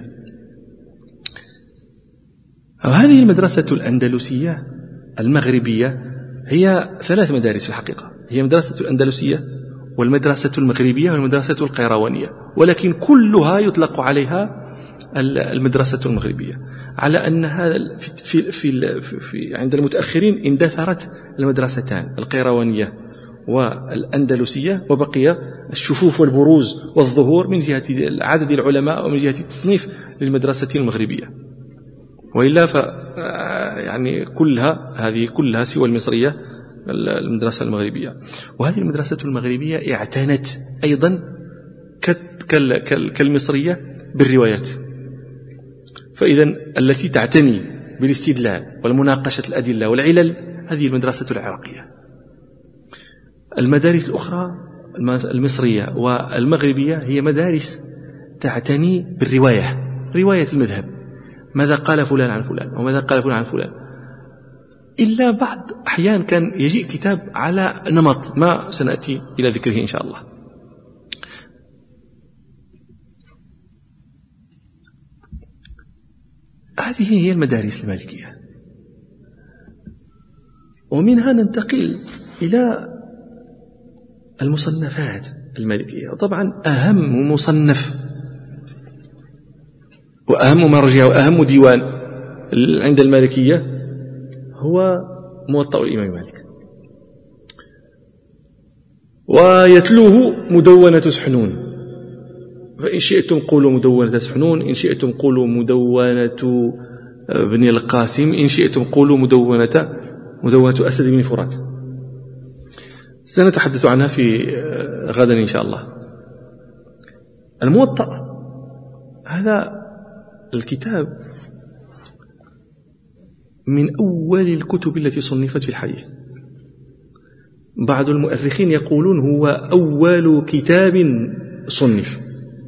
هذه المدرسة الأندلسية المغربية هي ثلاث مدارس في الحقيقة، هي مدرسة الأندلسية والمدرسة المغربية والمدرسة القيروانية، ولكن كلها يطلق عليها المدرسة المغربية، على أن هذا في في في عند المتأخرين اندثرت المدرستان القيروانية والأندلسية، وبقي الشفوف والبروز والظهور من جهة عدد العلماء ومن جهة التصنيف للمدرسة المغربية، وإلا ف يعني كلها هذه كلها سوى المصرية المدرسة المغربية. وهذه المدرسة المغربية اعتنت أيضا كالمصرية بالروايات، فإذا التي تعتني بالاستدلال والمناقشة الأدلة والعلل هذه المدرسة العراقية. المدارس الأخرى المصرية والمغربية هي مدارس تعتني بالرواية، رواية المذهب، ماذا قال فلان عن فلان وماذا قال فلان عن فلان، إلا بعض أحيان كان يجيء كتاب على نمط ما سنأتي إلى ذكره إن شاء الله. هذه هي المدارس المالكية، ومنها ننتقل إلى المصنفات المالكية. طبعا أهم مصنف وأهم مرجع وأهم ديوان عند المالكية هو موطأ الإمام مالك، ويتلوه مدونة سحنون، فإن شئتم قولوا مدونة سحنون، إن شئتم قولوا مدونة ابن القاسم، إن شئتم قولوا مدونة مدونة أسد بن فرات. سنتحدث عنها في غدا إن شاء الله. الموطأ هذا الكتاب من أول الكتب التي صنفت في الحديث، بعض المؤرخين يقولون هو أول كتاب صنف،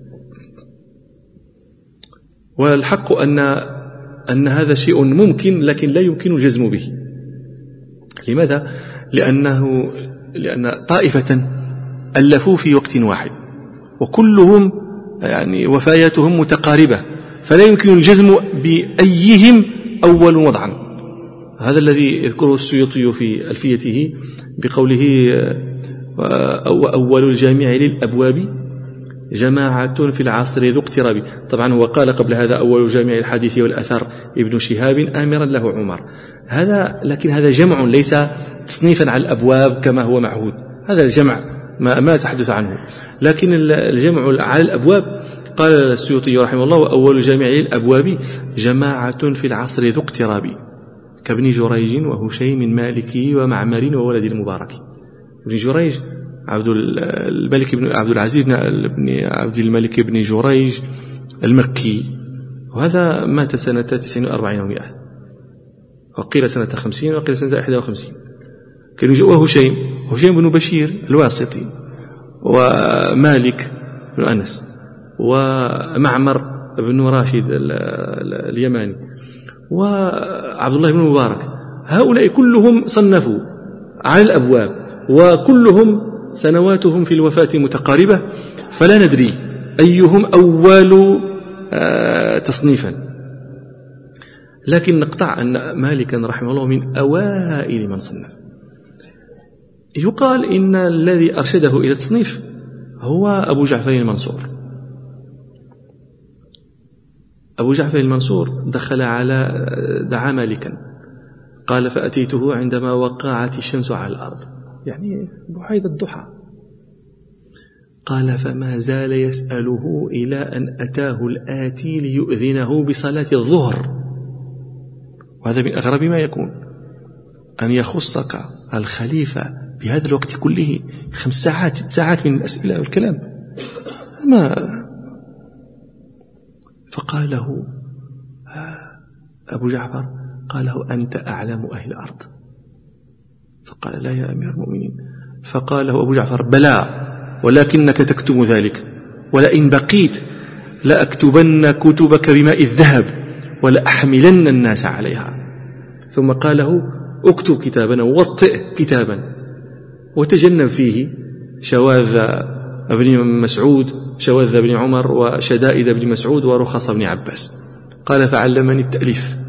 والحق أن أن هذا شيء ممكن لكن لا يمكن الجزم به. لماذا؟ لأنه لأن طائفة ألفوا في وقت واحد وكلهم يعني وفاياتهم متقاربة، فلا يمكن الجزم بأيهم أول وضعا. هذا الذي يذكره السيوطي في ألفيته بقوله أول الجامع للأبواب جماعة في العصر ذو اقتراب. طبعا هو قال قبل هذا أول جامع الحديث والأثر ابن شهاب آمرا له عمر، هذا لكن هذا جمع ليس تصنيفا على الأبواب كما هو معهود، هذا الجمع ما, ما تحدث عنه، لكن الجمع على الأبواب قال السيوطي رحمه الله وأول جامع للأبواب جماعة في العصر ذو اقتراب كابن جريج وهشيم مالكي ومعمر وولد المبارك. ابن جريج عبد الملك بن عبد العزيز بن عبد الملك بن جريج المكي، وهذا مات سنة تسعين وأربعين ومئة، وقيل سنة خمسين وقيل سنة إحدى وخمسين. كان جاء هشيم هشيم بن بشير الواسطي، ومالك بن أنس، ومعمر بن راشد اليماني، وعبد الله بن مبارك. هؤلاء كلهم صنفوا على الأبواب، وكلهم سنواتهم في الوفاة متقاربة، فلا ندري أيهم أول تصنيفا، لكن نقطع أن مالكا رحمه الله من أوائل من صنف. يقال إن الذي أرشده إلى التصنيف هو أبو جعفر المنصور. أبو جعفر المنصور دخل على دعا مالكا، قال فأتيته عندما وقعت الشمس على الأرض، يعني بعيد الضحى، قال فما زال يسأله إلى أن أتاه الآتي ليؤذنه بصلاة الظهر. وهذا من أغرب ما يكون، أن يخصك الخليفة بهذا الوقت كله خمس ساعات ست ساعات من الأسئلة والكلام ما. فقال له أبو جعفر، قال له أنت أعلم أهل الأرض؟ فقال لا يا أمير المؤمنين. فقال له أبو جعفر بلى، ولكنك تكتم ذلك، ولئن بقيت لأكتبن كتبك بماء الذهب ولأحملن الناس عليها. ثم قال له اكتب كتابا ووطئ كتابا وتجنب فيه شواذ ابن مسعود، شواذ ابن عمر، وشدائد ابن مسعود، ورخص ابن عباس. قال فعلمني التأليف.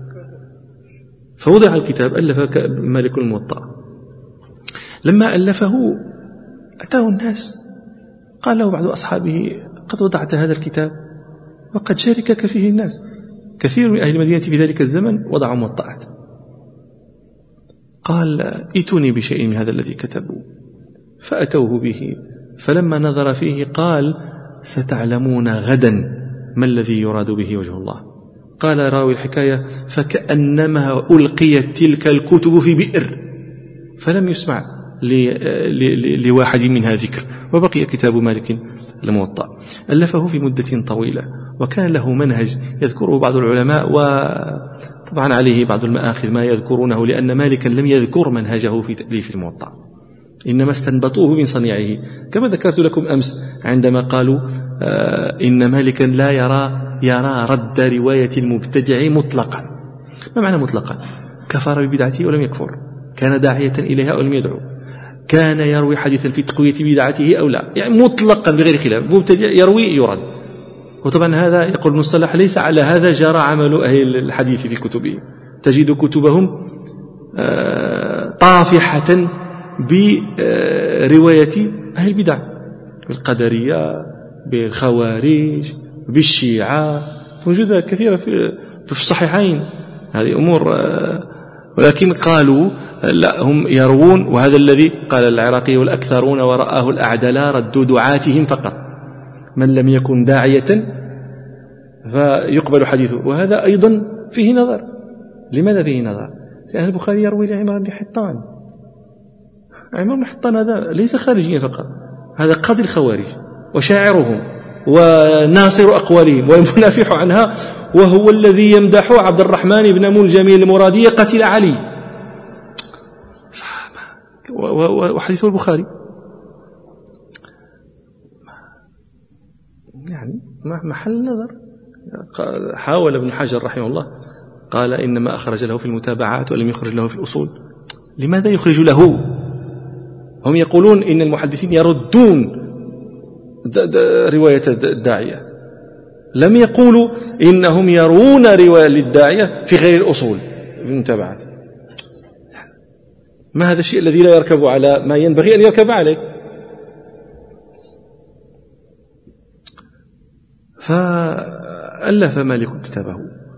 فوضع الكتاب، ألف مالك الموطأ. لما ألفه أتاه الناس، قال له بعض أصحابه قد وضعت هذا الكتاب وقد شاركك فيه الناس، كثير من أهل المدينة في ذلك الزمن وضعوا موطئات. قال ائتوني بشيء من هذا الذي كتبوا، فأتوه به، فلما نظر فيه قال ستعلمون غدا ما الذي يراد به وجه الله. قال راوي الحكاية فكأنما ألقيت تلك الكتب في بئر، فلم يسمع لواحد منها ذكر، وبقي كتاب مالك الموطأ. ألفه في مدة طويلة، وكان له منهج يذكره بعض العلماء، وطبعا عليه بعض المآخذ ما يذكرونه، لأن مالكا لم يذكر منهجه في تأليف الموطأ، إنما استنبطوه من صنيعه، كما ذكرت لكم أمس عندما قالوا آه إن مالكا لا يرى يرى رد رواية المبتدع مطلقا. ما معنى مطلقا؟ كفر ببدعته ولم يكفر، كان داعية إليها أو لم يدعو، كان يروي حديثا في تقوية بدعته أو لا، يعني مطلقا بغير خلاف. مبتدع يروي يرد، وطبعا هذا يقول المصطلح ليس على هذا جرى عمل أهل الحديث في كتبهم. تجد كتبهم آه طافحة برواية أهل البدع، بالقدرية، بالخوارج، بالشيعة، موجودة كثيرة في الصحيحين هذه أمور. ولكن قالوا لا، هم يروون، وهذا الذي قال العراقي والأكثرون ورآه الأعدلاء ردوا دعاتهم فقط، من لم يكن داعية فيقبل حديثه. وهذا أيضا فيه نظر. لماذا فيه نظر؟ لأن البخاري يروي لعمران بن حطان. عمران بن حطان هذا ليس خارجيا فقط، هذا قاضي الخوارج وشاعرهم وناصر أقوالهم والمنافح عنها، وهو الذي يمدح عبد الرحمن بن ملجم المرادي قتل علي، وحديثه البخاري يعني محل نظر. حاول ابن حجر رحمه الله، قال إنما أخرج له في المتابعات ولم يخرج له في الأصول. لماذا يخرج له؟ هم يقولون إن المحدثين يردون رواية الداعية، لم يقولوا إنهم يرون رواية للداعية في غير الأصول في المتابعات. ما هذا الشيء الذي لا يركب على ما ينبغي أن يركب عليه؟ فألف مالك كتابه.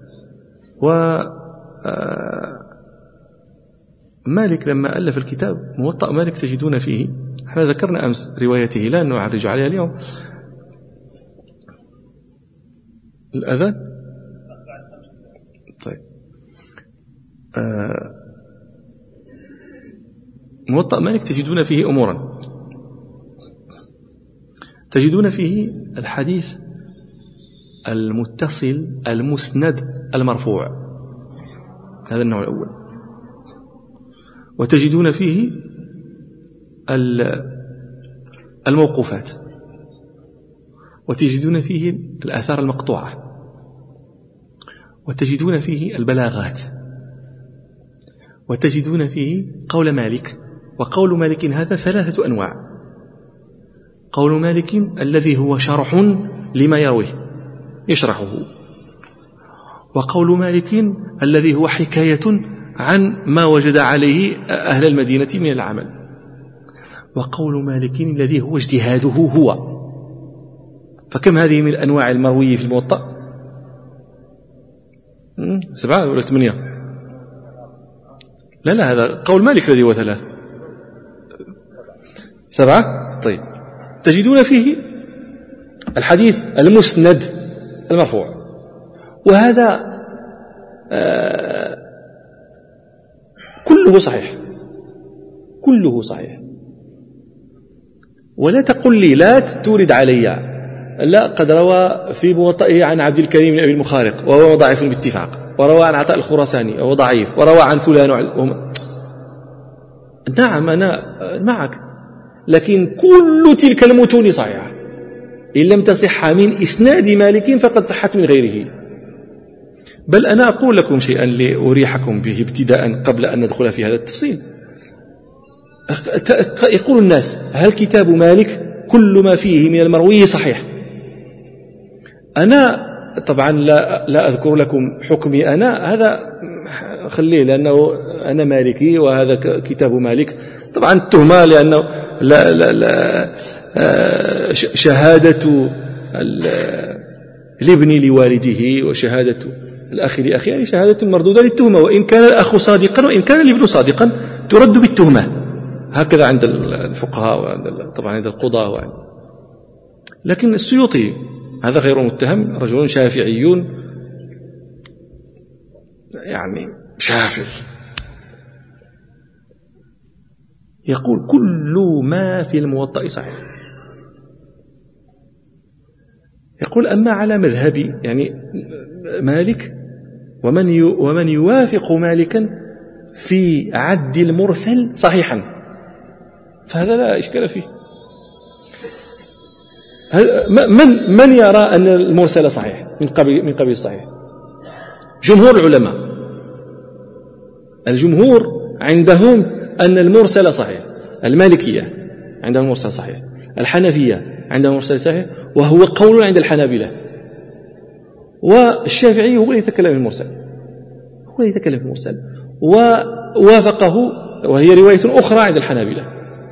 ومالك لما ألف الكتاب موطأ مالك تجدون فيه، احنا ذكرنا أمس روايته لا نعرج عليها اليوم. الأذان طيب. آه موطأ مالك تجدون فيه أمورا، تجدون فيه الحديث المتصل المسند المرفوع، هذا النوع الأول. وتجدون فيه الموقوفات، وتجدون فيه الآثار المقطوعة، وتجدون فيه البلاغات، وتجدون فيه قول مالك. وقول مالك هذا ثلاثة أنواع: قول مالك الذي هو شرح لما يرويه يشرحه، وقول مالك الذي هو حكاية عن ما وجد عليه أهل المدينة من العمل، وقول مالك الذي هو اجتهاده هو. فكم هذه من أنواع المروي في الموطأ؟ سبعة ولا ثمانية؟ لا لا، هذا قول مالك الذي هو ثلاث. سبعة. طيب، تجدون فيه الحديث المسند المرفوع، وهذا آه كله صحيح، كله صحيح. ولا تقل لي، لا تورد علي لا قد روى في موطئه عن عبد الكريم بن أبي المخارق وهو ضعيف باتفاق، وروى عن عطاء الخراساني وهو ضعيف، وروى عن فلان وعن... نعم أنا معك، لكن كل تلك المتون صحيحة، إن لم تصح من إسناد مالك فقد صحت من غيره. بل أنا أقول لكم شيئا لأريحكم به ابتداء قبل أن ندخل في هذا التفصيل. يقول الناس: هل كتاب مالك كل ما فيه من المروي صحيح؟ أنا طبعا لا, لا أذكر لكم حكمي أنا، هذا خليه، لأنه أنا مالكي وهذا كتاب مالك. طبعا التهمة لأنه لا لا لا شهادة الابن لوالده وشهادة الأخ لأخيه يعني شهادة مردودة للتهمة، وإن كان الأخ صادقا وإن كان الابن صادقا ترد بالتهمة، هكذا عند الفقهاء وعند طبعا عند القضاة وعند. لكن السيوطي هذا غير متهم، رجل شافعي يعني شافعي، يقول كل ما في الموطأ صحيح. يقول أما على مذهبي يعني مالك ومن ومن يوافق مالكا في عد المرسل صحيحا، فهذا لا إشكال فيه. من من يرى أن المرسل صحيح من قبيل من قبيل الصحيح؟ جمهور العلماء. الجمهور عندهم أن المرسل صحيح. المالكية عندهم المرسل صحيح، الحنفية عندهم المرسل صحيح، وهو قول عند الحنابلة، والشافعي هو يتكلم في المرسل، هو يتكلم في المرسل، ووافقه وهي رواية أخرى عند الحنابلة.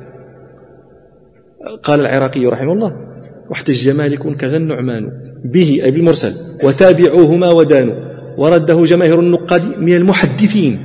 قال العراقي رحمه الله: واحتج مالك كذا النعمان به أي بالمرسل وتابعوهما ودانوا، ورده جماهير النقاد من المحدثين.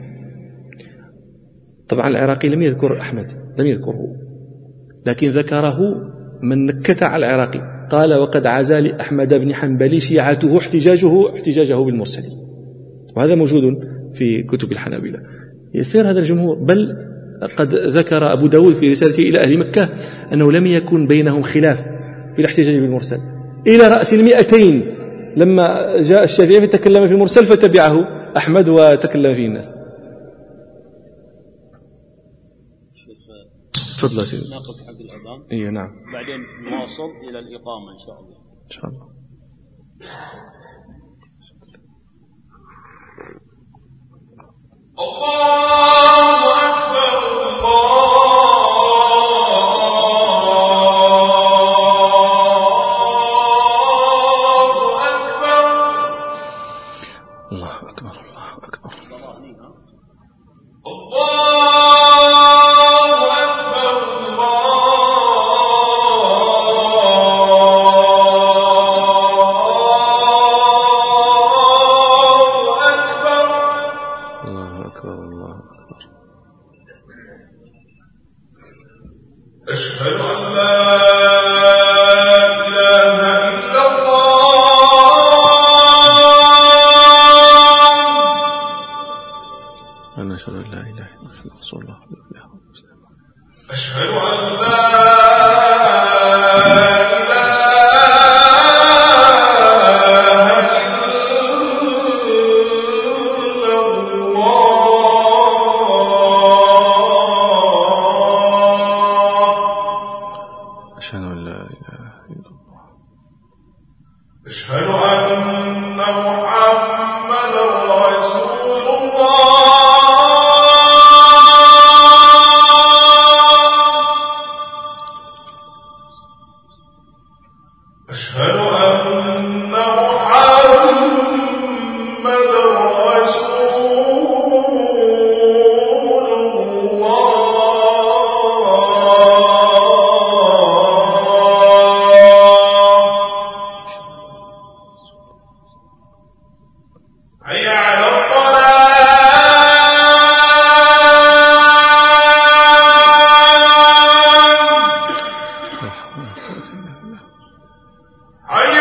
طبعا العراقي لم يذكر أحمد، لم يذكره، لكن ذكره من نكت على العراقي، قال: وقد عزا لأحمد بن حنبل شيعته احتجاجه احتجاجه بالمرسل، وهذا موجود في كتب الحنابلة. يسير هذا الجمهور، بل قد ذكر أبو داود في رسالته إلى أهل مكة أنه لم يكن بينهم خلاف في الاحتجاج بالمرسل إلى رأس المئتين، لما جاء الشافعي فتكلم في المرسل فتبعه أحمد وتكلم فيه الناس. تفضل سيدي. نقف حق الأذان. إيه نعم. بعدين نواصل إلى الإقامة إن شاء الله. إن شاء الله. الله أكبر الله أكبر الله أكبر الله أكبر الله أشهد أن لا إله إلا الله أنا أشهد أن لا إله إلا الله رسول الله أشهد أن لا أشهد أن محمدا رسول الله أشهد أن محمدا رسول الله حي على الصلاة حي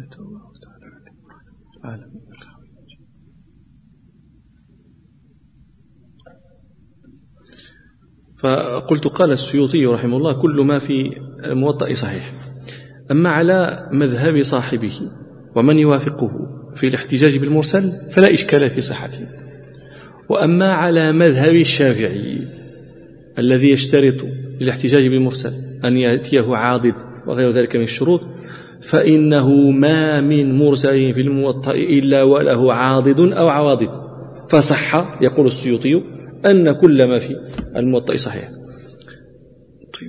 فقلت قال السيوطي رحمه الله كل ما في الموطأ صحيح. أما على مذهب صاحبه ومن يوافقه في الاحتجاج بالمرسل فلا إشكال في صحته. وأما على مذهب الشافعي الذي يشترط للاحتجاج بالمرسل أن يأتيه عاضد وغير ذلك من الشروط، فإنه ما من مرسل في الموطأ إلا وله عاضد أو عواضد، فصح يقول السيوطي أن كل ما في الموطأ صحيح. طيب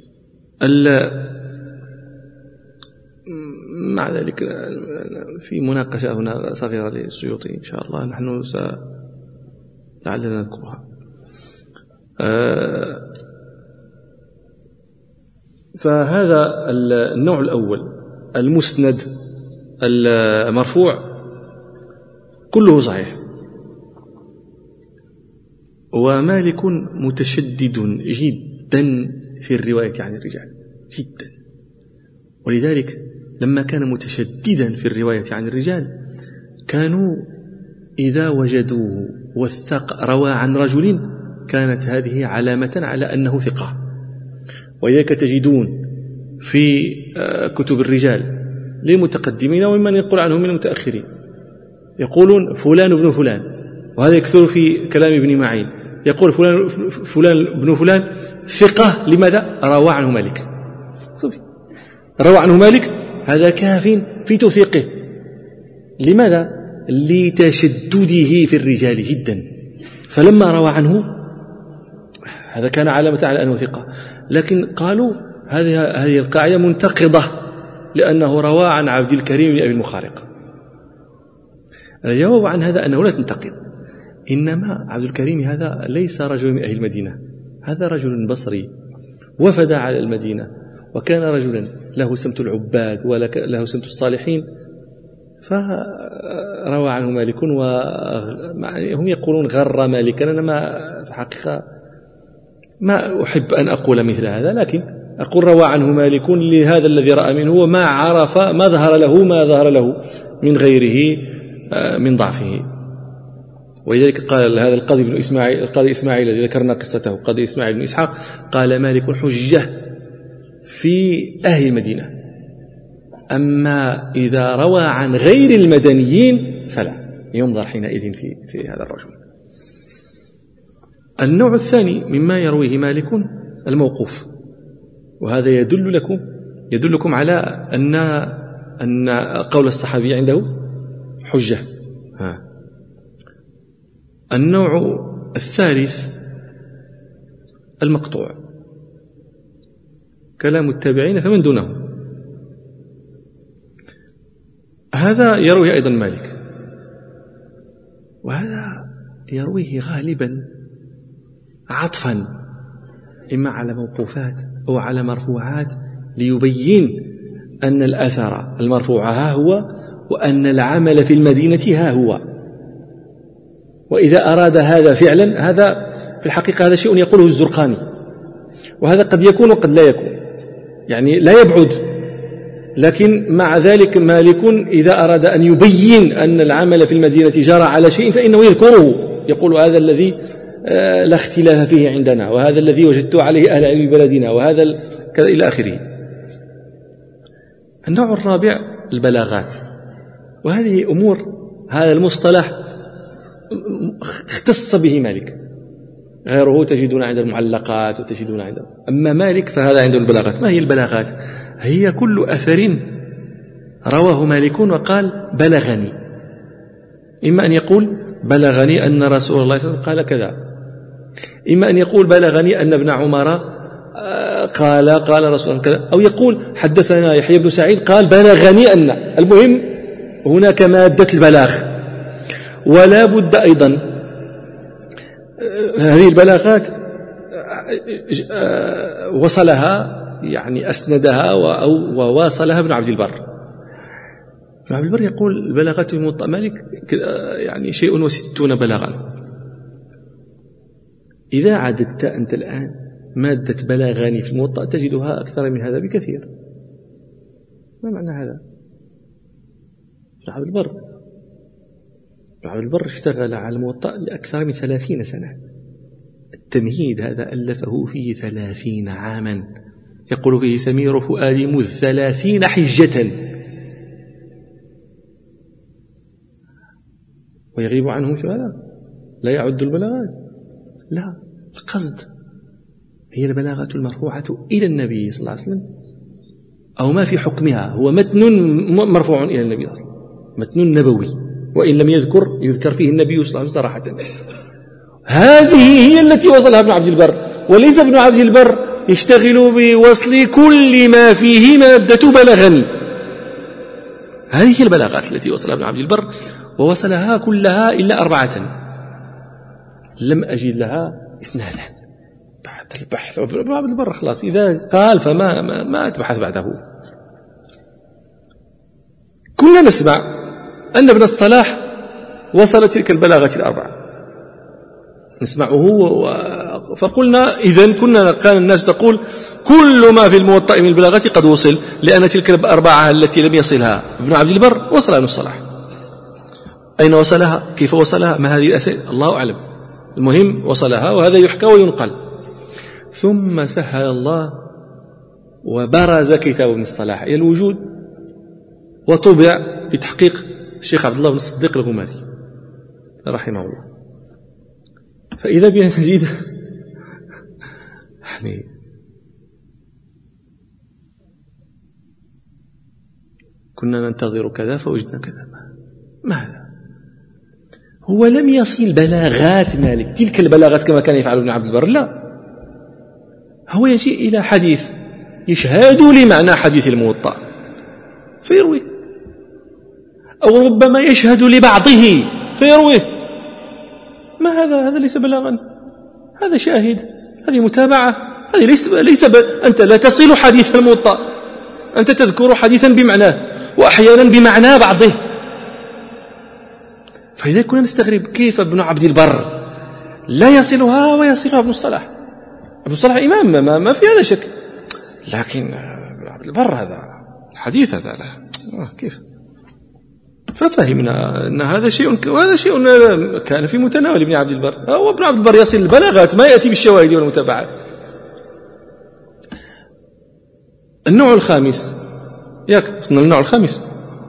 مع ذلك في مناقشة هنا صغيرة للسيوطي إن شاء الله نحن لعلنا نذكرها. أه فهذا النوع الأول المسند المرفوع كله صحيح. ومالك متشدد جدا في الرواية عن الرجال جدا، ولذلك لما كان متشددا في الرواية عن الرجال كانوا إذا وجدوه وثق روى عن رجل كانت هذه علامة على أنه ثقة. وإذاك تجدون في كتب الرجال للمتقدمين ومن يقول عنهم من المتأخرين يقولون فلان ابن فلان، وهذا يكثر في كلام ابن معين، يقول فلان فلان ابن فلان ثقة. لماذا؟ روى عنه مالك، روى عنه مالك، هذا كاف في توثيقه. لماذا؟ لتشدده في الرجال جدا، فلما روى عنه هذا كان علامة على أنه ثقة. لكن قالوا هذه هذه القاعدة منتقضة لأنه روى عن عبد الكريم بن أبي المخارق. الجواب عن هذا أنه لا تنتقض، إنما عبد الكريم هذا ليس رجل من أهل المدينة، هذا رجل بصري وفد على المدينة وكان رجلا له سمت العباد وله سمت الصالحين، فروى عنه مالك وهم يقولون غر مالكا. أنا ما في الحقيقة ما أحب أن أقول مثل هذا، لكن أقول روى عنه مالك لهذا الذي رأى منه وما عرف ما ظهر له ما ظهر له من غيره من ضعفه. ولذلك قال هذا القاضي بن إسماعيل القاضي إسماعيل الذي ذكرنا قصته قاضي إسماعيل بن إسحاق قال مالك حجة في أهل المدينة، أما إذا روى عن غير المدنيين فلا ينظر حينئذ في في هذا الرجل. النوع الثاني مما يرويه مالك الموقوف، وهذا يدل لكم يدلكم على أن أن قول الصحابي عنده حجة. ها. النوع الثالث المقطوع، كلام التابعين فمن دونهم، هذا يرويه أيضا مالك، وهذا يرويه غالبا عطفا إما على موقوفات أو على مرفوعات ليبين أن الأثر المرفوع ها هو وأن العمل في المدينة ها هو. وإذا أراد هذا فعلا، هذا في الحقيقة هذا شيء يقوله الزرقاني، وهذا قد يكون وقد لا يكون، يعني لا يبعد. لكن مع ذلك مالك إذا أراد أن يبين أن العمل في المدينة جرى على شيء فإنه يذكره، يقول هذا الذي لا اختلاف فيه عندنا، وهذا الذي وجدت عليه أهل علم بلدنا، وهذا كذا إلى آخره. النوع الرابع البلاغات، وهذه أمور هذا المصطلح اختص به مالك، غيره تجدون عند المعلقات وتجدون عند، أما مالك فهذا عنده البلاغات. ما هي البلاغات؟ هي كل أثر رواه مالك وقال بلغني، إما أن يقول بلغني أن رسول الله صلى الله عليه وسلم قال كذا، إما أن يقول بلغني أن ابن عمر قال قال رسول الله كذا، أو يقول حدثنا يحيى بن سعيد قال بلغني أن. المهم هناك مادة البلاغ. ولا بد أيضا هذه البلاغات وصلها يعني أسندها وواصلها ابن عبد البر. ابن عبد البر يقول البلاغات في موطأ مالك يعني شيء وستون بلاغا. إذا عددت أنت الآن مادة بلاغاني في الموطأ تجدها أكثر من هذا بكثير. ما معنى هذا؟ ابن عبد البر ابن عبد البر اشتغل على الموطأ لأكثر من ثلاثين سنة. التمهيد هذا ألفه فيه ثلاثين عاما، يقول فيه سمير فؤادي مذ ثلاثين حجة، ويغيب عنه في هذا لا يعد البلاغات. لا، القصد هي البلاغة المرفوعة إلى النبي صلى الله عليه وسلم أو ما في حكمها هو متن مرفوع إلى النبي صلى الله عليه وسلم، متن نبوي، وإن لم يذكر يذكر فيه النبي صلى الله عليه وسلم صراحة. هذه هي التي وصلها ابن عبد البر، وليس ابن عبد البر يشتغل بوصل كل ما فيه مادة بلغني. هذه هي البلاغات التي وصلها ابن عبد البر، ووصلها كلها إلا أربعة لم أجد لها إسنادا بعد البحث. ابن عبد البر خلاص إذا قال فما ما, ما أتبحث بعده. كنا نسمع أن ابن الصلاح وصل تلك البلاغة الأربعة، نسمعه فقلنا إذن كنا كان الناس تقول كل ما في الموطأ من البلاغة قد وصل، لأن تلك الأربعة التي لم يصلها ابن عبد البر وصلها ابن الصلاح. أين وصلها؟ كيف وصلها؟ ما هذه الأسئلة؟ الله أعلم. المهم وصلها، وهذا يحكى وينقل. ثم سهل الله وبرز كتاب ابن الصلاح إلى الوجود، وطبع بتحقيق الشيخ عبد الله بن الصديق الغماري رحمه الله. فإذا بنا نجد يعني كنا ننتظر كذا فوجدنا كذا. ماذا؟ هو لم يصل بلاغات مالك تلك البلاغات كما كان يفعل ابن عبد البر، لا، هو يجي إلى حديث يشهد لمعنى حديث الموطأ فيرويه، أو ربما يشهد لبعضه فيرويه. ما هذا؟ هذا ليس بلاغا، هذا شاهد، هذه متابعة، هذه ليس, ليس ب... أنت لا تصل حديث الموطأ، أنت تذكر حديثا بمعناه وأحيانا بمعنى بعضه. فإذا كنا نستغرب كيف ابن عبد البر لا يصلها ويصلها ابن الصلاح. ابن الصلاح إمام، ما, ما في هذا شك، لكن ابن عبد البر هذا الحديث هذا لا. كيف؟ ففهمنا أن هذا شيء، وهذا شيء كان في متناول ابن عبد البر. هو ابن عبد البر يصل البلاغات، ما يأتي بالشواهد والمتابعات. النوع الخامس، ياك وصلنا للنوع الخامس،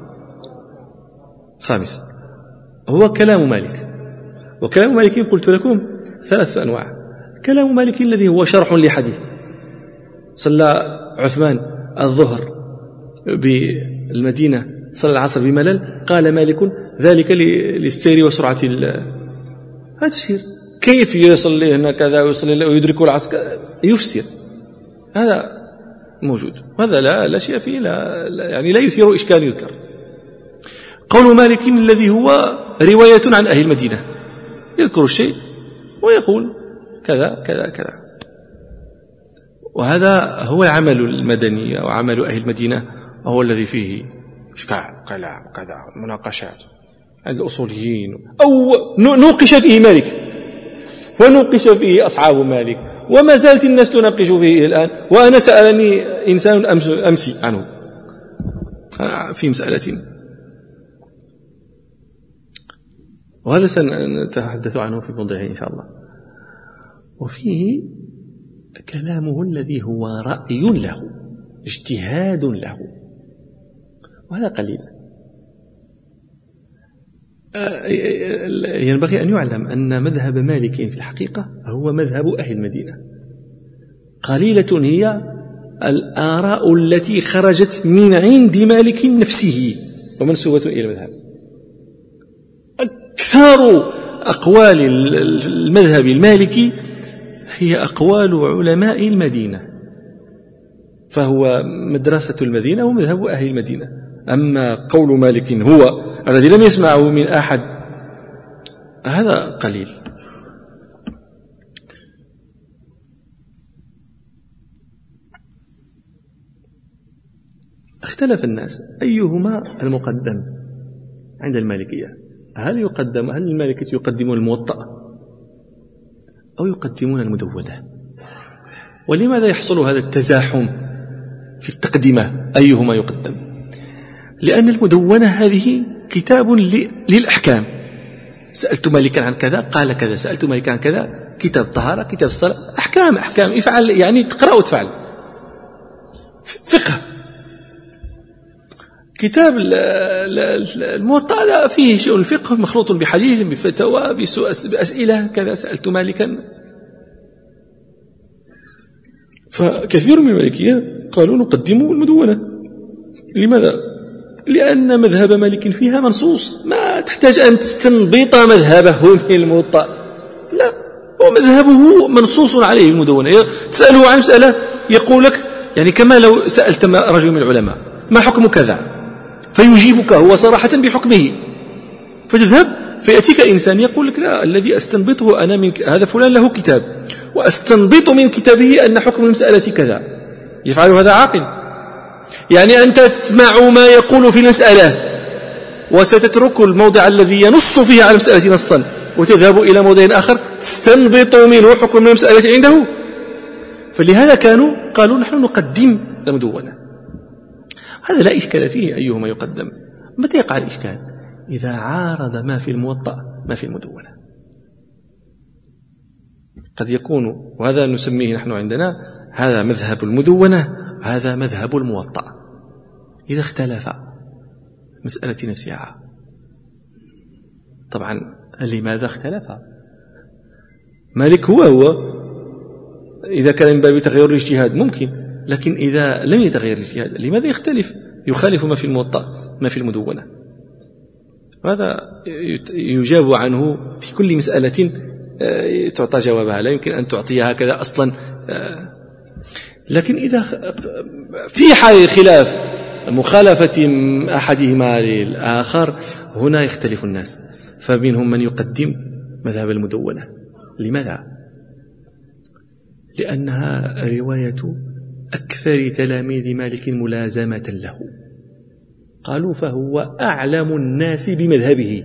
خامس هو كلام مالك. وكلام مالك قلت لكم ثلاث أنواع. كلام مالك الذي هو شرح لحديث. صلى عثمان الظهر بالمدينة، صلى العصر بملل، قال مالك ذلك للسير وسرعة هذا تفسير. كيف يصلي هنا كذا ويصلي ويدرك العصر يفسر، هذا موجود، هذا لا, لا شيء فيه، لا, لا يعني لا يثير إشكال يذكر. قول مالك الذي هو رواية عن أهل المدينة، يذكر الشيء ويقول كذا كذا كذا، وهذا هو العمل المدني أو عمل أهل المدينة، وهو الذي فيه إشكال كلام كذا مناقشات عند الأصوليين، أو نوقش فيه مالك ونوقش فيه أصحاب مالك، وما زالت الناس تناقش فيه الآن. وأنا سألني إنسان أمسي عنه في مسألة، وهذا سنتحدث عنه في موضعه إن شاء الله. وفيه كلامه الذي هو رأي له، اجتهاد له، وهذا قليل. ينبغي أن يعلم أن مذهب مالك في الحقيقة هو مذهب أهل المدينة. قليلة هي الآراء التي خرجت من عند مالك نفسه ومنسوبة إلى المذهب. أكثر أقوال المذهب المالكي هي أقوال علماء المدينة، فهو مدرسة المدينة ومذهب أهل المدينة. أما قول مالك هو الذي لم يسمعه من أحد، هذا قليل. اختلف الناس أيهما المقدم عند المالكية. هل يقدم هل المالكية يقدمون الموطأ أو يقدمون المدونة؟ ولماذا يحصل هذا التزاحم في التقدمة؟ أيهما يقدم؟ لأن المدونة هذه كتاب للأحكام، سألت مالكا عن كذا قال كذا، سألت مالكا عن كذا، كتاب الطهارة، كتاب الصلاة، أحكام أحكام افعل، يعني تقرأ وتفعل. فقه. كتاب الموطأ فيه شيء الفقه مخلوط بحديث بفتوى بأسئلة كذا، سألت مالكا. فكثير من المالكية قالوا نقدم المدونة. لماذا؟ لأن مذهب مالك فيها منصوص، ما تحتاج أن تستنبط مذهبه من الموطأ، لا، هو مذهبه منصوص عليه المدونة. تسأله عن مسألة يقول لك، يعني كما لو سألت رجل من العلماء ما حكم كذا، فيجيبك هو صراحة بحكمه، فتذهب فيأتيك إنسان يقول لك لا، الذي أستنبطه أنا من هذا فلان له كتاب وأستنبط من كتابه أن حكم المسألة كذا. يفعل هذا عاقل؟ يعني أنت تسمع ما يقول في المسألة وستترك الموضع الذي ينص فيه على المسألة نصا وتذهب إلى موضع آخر تستنبط منه حكم المسألة عنده. فلهذا كانوا قالوا نحن نقدم المدونة. هذا لا إشكال فيه أيهما يقدم. متى يقع الإشكال؟ إذا عارض ما في الموطأ ما في المدونة. قد يكون، وهذا نسميه نحن عندنا هذا مذهب المدونة، هذا مذهب الموطأ. إذا اختلف مسألة نفسها، طبعا لماذا اختلف؟ مالك هو هو، إذا كان من باب تغير الاجتهاد ممكن، لكن إذا لم يتغير الاجتهاد لماذا يختلف؟ يخالف ما في الموطأ ما في المدونة. هذا يجاب عنه في كل مسألة تعطى جوابها، لا يمكن أن تعطيها هكذا أصلا. لكن إذا في حال خلاف مخالفة أحدهما للآخر هنا يختلف الناس، فمنهم من يقدم مذهب المدونة. لماذا؟ لأنها رواية أكثر تلاميذ مالك ملازمة له، قالوا فهو أعلم الناس بمذهبه.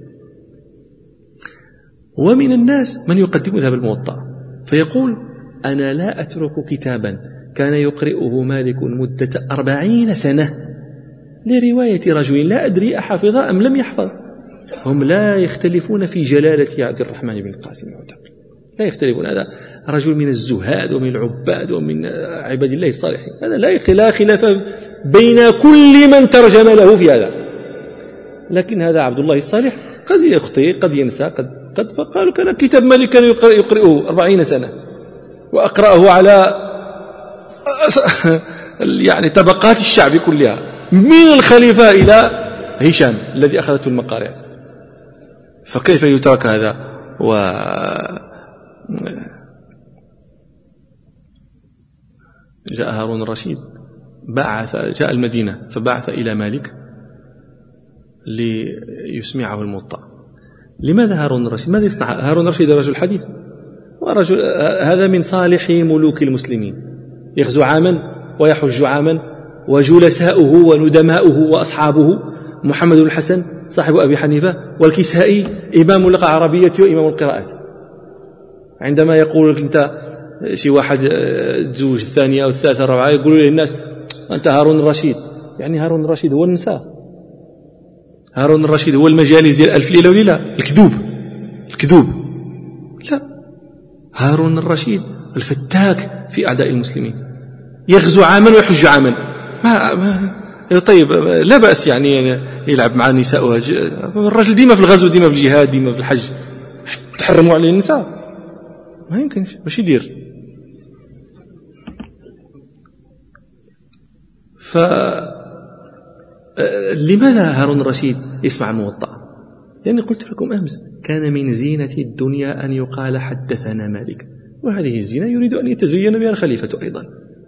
ومن الناس من يقدم مذهب الموطأ فيقول أنا لا أترك كتابا كان يقرئه مالك مدة أربعين سنة لرواية رجل لا أدري أحفظ أم لم يحفظ. هم لا يختلفون في جلالة عبد الرحمن بن القاسم العتقي، لا يختلفون. هذا رجل من الزهاد ومن العباد ومن عباد الله الصالحين، هذا لا خلاف بين كل من ترجم له في هذا. لكن هذا عبد الله الصالح قد يخطئ قد ينسى قد, قد فقالوا كان كتاب مالك كان يقرئه أربعين سنة وأقرأه على يعني طبقات الشعب كلها من الخليفة إلى هشام الذي أخذته المقارع. فكيف يترك هذا؟ و جاء هارون الرشيد بعث جاء المدينة فبعث إلى مالك ليسمعه الموطأ. لماذا هارون الرشيد؟ ماذا يصنع هارون الرشيد؟ رجل حديث، ورجل هذا من صالح ملوك المسلمين، يغزو عاما ويحج عاما، وجلساؤه وندماؤه وأصحابه محمد بن الحسن صاحب أبي حنيفة والكسائي إمام اللغة العربية وإمام القراءات. عندما يقول لك أنت شي واحد تزوج الثانية أو الثالثة الرابعة يقولوا له الناس أنت هارون الرشيد، يعني هارون الرشيد هو النساء، هارون الرشيد هو المجالس ديال ألف ليلة وليلة، الكذوب الكذوب لا، هارون الرشيد الفتاك في أعداء المسلمين، يغزو عاما ويحج عاما. ما, ما طيب لا بأس يعني يلعب مع النساء، الرجل ديما في الغزو ديما في الجهاد ديما في الحج، تحرموا عليه النساء ما يمكنش باش يدير. فلماذا هارون الرشيد يسمع الموطأ؟ لأني قلت لكم أمس كان من زينة الدنيا أن يقال حدثنا مالك، وهذه الزينة يريد أن يتزين بها الخليفة أيضا.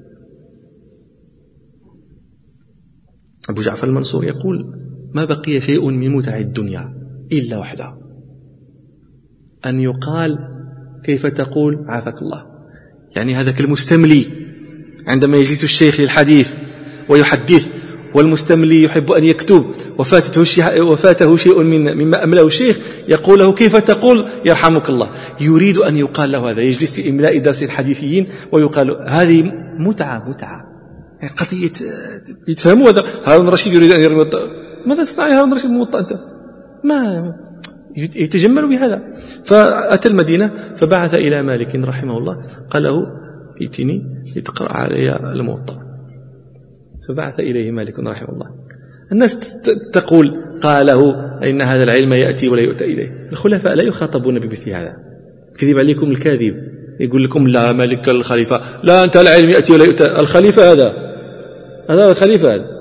أبو جعفر المنصور يقول ما بقي شيء من متع الدنيا إلا وحده، أن يقال كيف تقول عافاك الله. يعني هذاك المستملي عندما يجلس الشيخ للحديث ويحدث والمستملي يحب أن يكتب وفاته شيء, وفاته شيء من مما أمله الشيخ يقول له كيف تقول يرحمك الله. يريد أن يقال له هذا، يجلس في إملاء درس الحديثيين ويقال هذه متعة متعة يعني قضية يتفهموا هذا. هارون الرشيد يريد أن يرمي ماذا تصنع يا هارون الرشيد الموطأ أنت؟ ما يتجمل بهذا. فأتى المدينة فبعث إلى مالك رحمه الله قال له ائتني لتقرأ علي الموطأ. فبعث إليه مالك رحمه الله. الناس تقول قاله إن هذا العلم يأتي ولا يؤتى إليه. الخلفاء لا يخاطبون بمثل هذا. كذب عليكم الكاذب يقول لكم لا مالك الخليفة، لا أنت العلم يأتي ولا يؤتى. الخليفة هذا هذا الخليفة هذا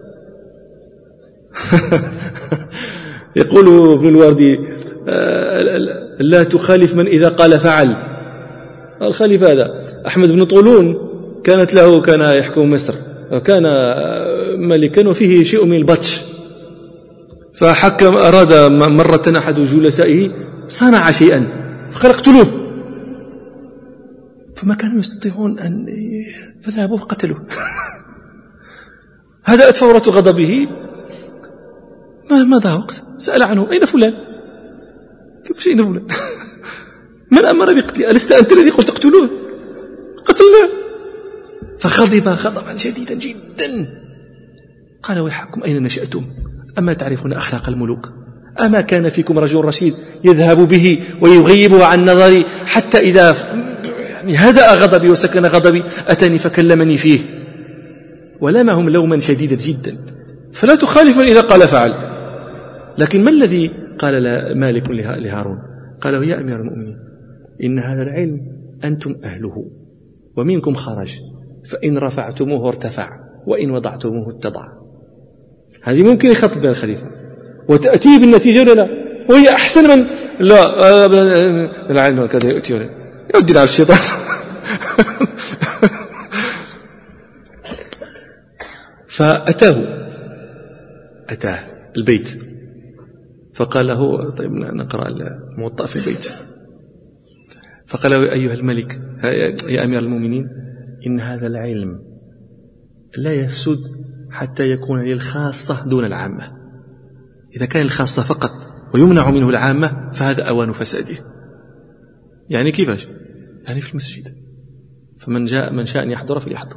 يقول ابن الوردي لا تخالف من إذا قال فعل. الخليفة هذا أحمد بن طولون كانت له كان يحكم مصر وكان ملكا وفيه شيء من البطش، فحكم أراد مرة أحد جلسائه صنع شيئا فقال اقتلوه، فما كانوا يستطيعون أن فذهبوا فقتلوه. هذا فورة غضبه ما ماذا وقت سأل عنه أين فلان؟ كيف أين فلان؟ من أمر بقتله؟ ألست أنت الذي قلت اقتلوه؟ قتلناه. فغضب غضبا شديدا جدا قال ويحكم أين نشأتم؟ أما تعرفون أخلاق الملوك؟ أما كان فيكم رجل رشيد يذهب به ويغيبه عن نظري حتى إذا يعني هدأ غضبي وسكن غضبي أتاني فكلمني فيه ولمهم لوما شديدا جدا. فلا تخالف من إذا قال فعل. لكن ما الذي قال مالك لهارون؟ قال يا أمير المؤمنين إن هذا العلم أنتم أهله ومنكم خرج، فإن رفعتموه ارتفع وإن وضعتموه اتضع. هذه ممكن يخطب بها الخليفة وتأتي بالنتيجة ولا لا، وهي أحسن من لا العلم كذا يؤتي ولا يؤدي على الشيطان. فأتاه أتاه البيت فقال له طيب نقرأ الموطأ في البيت. فقال له أيها الملك يا أمير المؤمنين إن هذا العلم لا يفسد حتى يكون للخاصة دون العامة. إذا كان الخاصة فقط ويمنع منه العامة فهذا أوان فساده. يعني كيفاش؟ يعني في المسجد، فمن جاء من شاء أن يحضر فليحضر.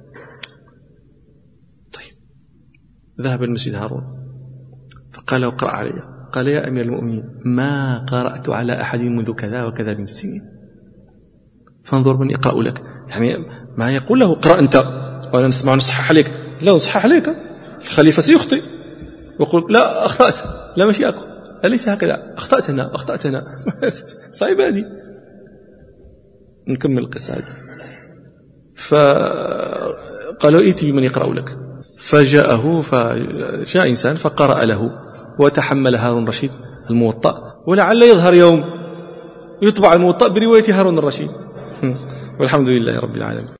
طيب ذهب المسجد هارون فقال اقرأ علي. قال يا أمير المؤمنين ما قرأت على أحد منذ كذا وكذا من السنين، فانظر من يقرأ لك. يعني ما يقول له اقرأ أنت وأنا نسمع نصحح عليك، لا نصحح عليك الخليفة سيخطئ ويقول لا أخطأت، لا ماشي أكو أليس هكذا أخطأت هنا أخطأت هنا. صعيب هذه. نكمل القصة هذه. فقالوا ائتي بمن يقرأ لك. فجاءه فجاء إنسان فقرأ له وتحمل هارون الرشيد الموطأ، ولعل يظهر يوم يطبع الموطأ برواية هارون الرشيد. والحمد لله رب العالمين.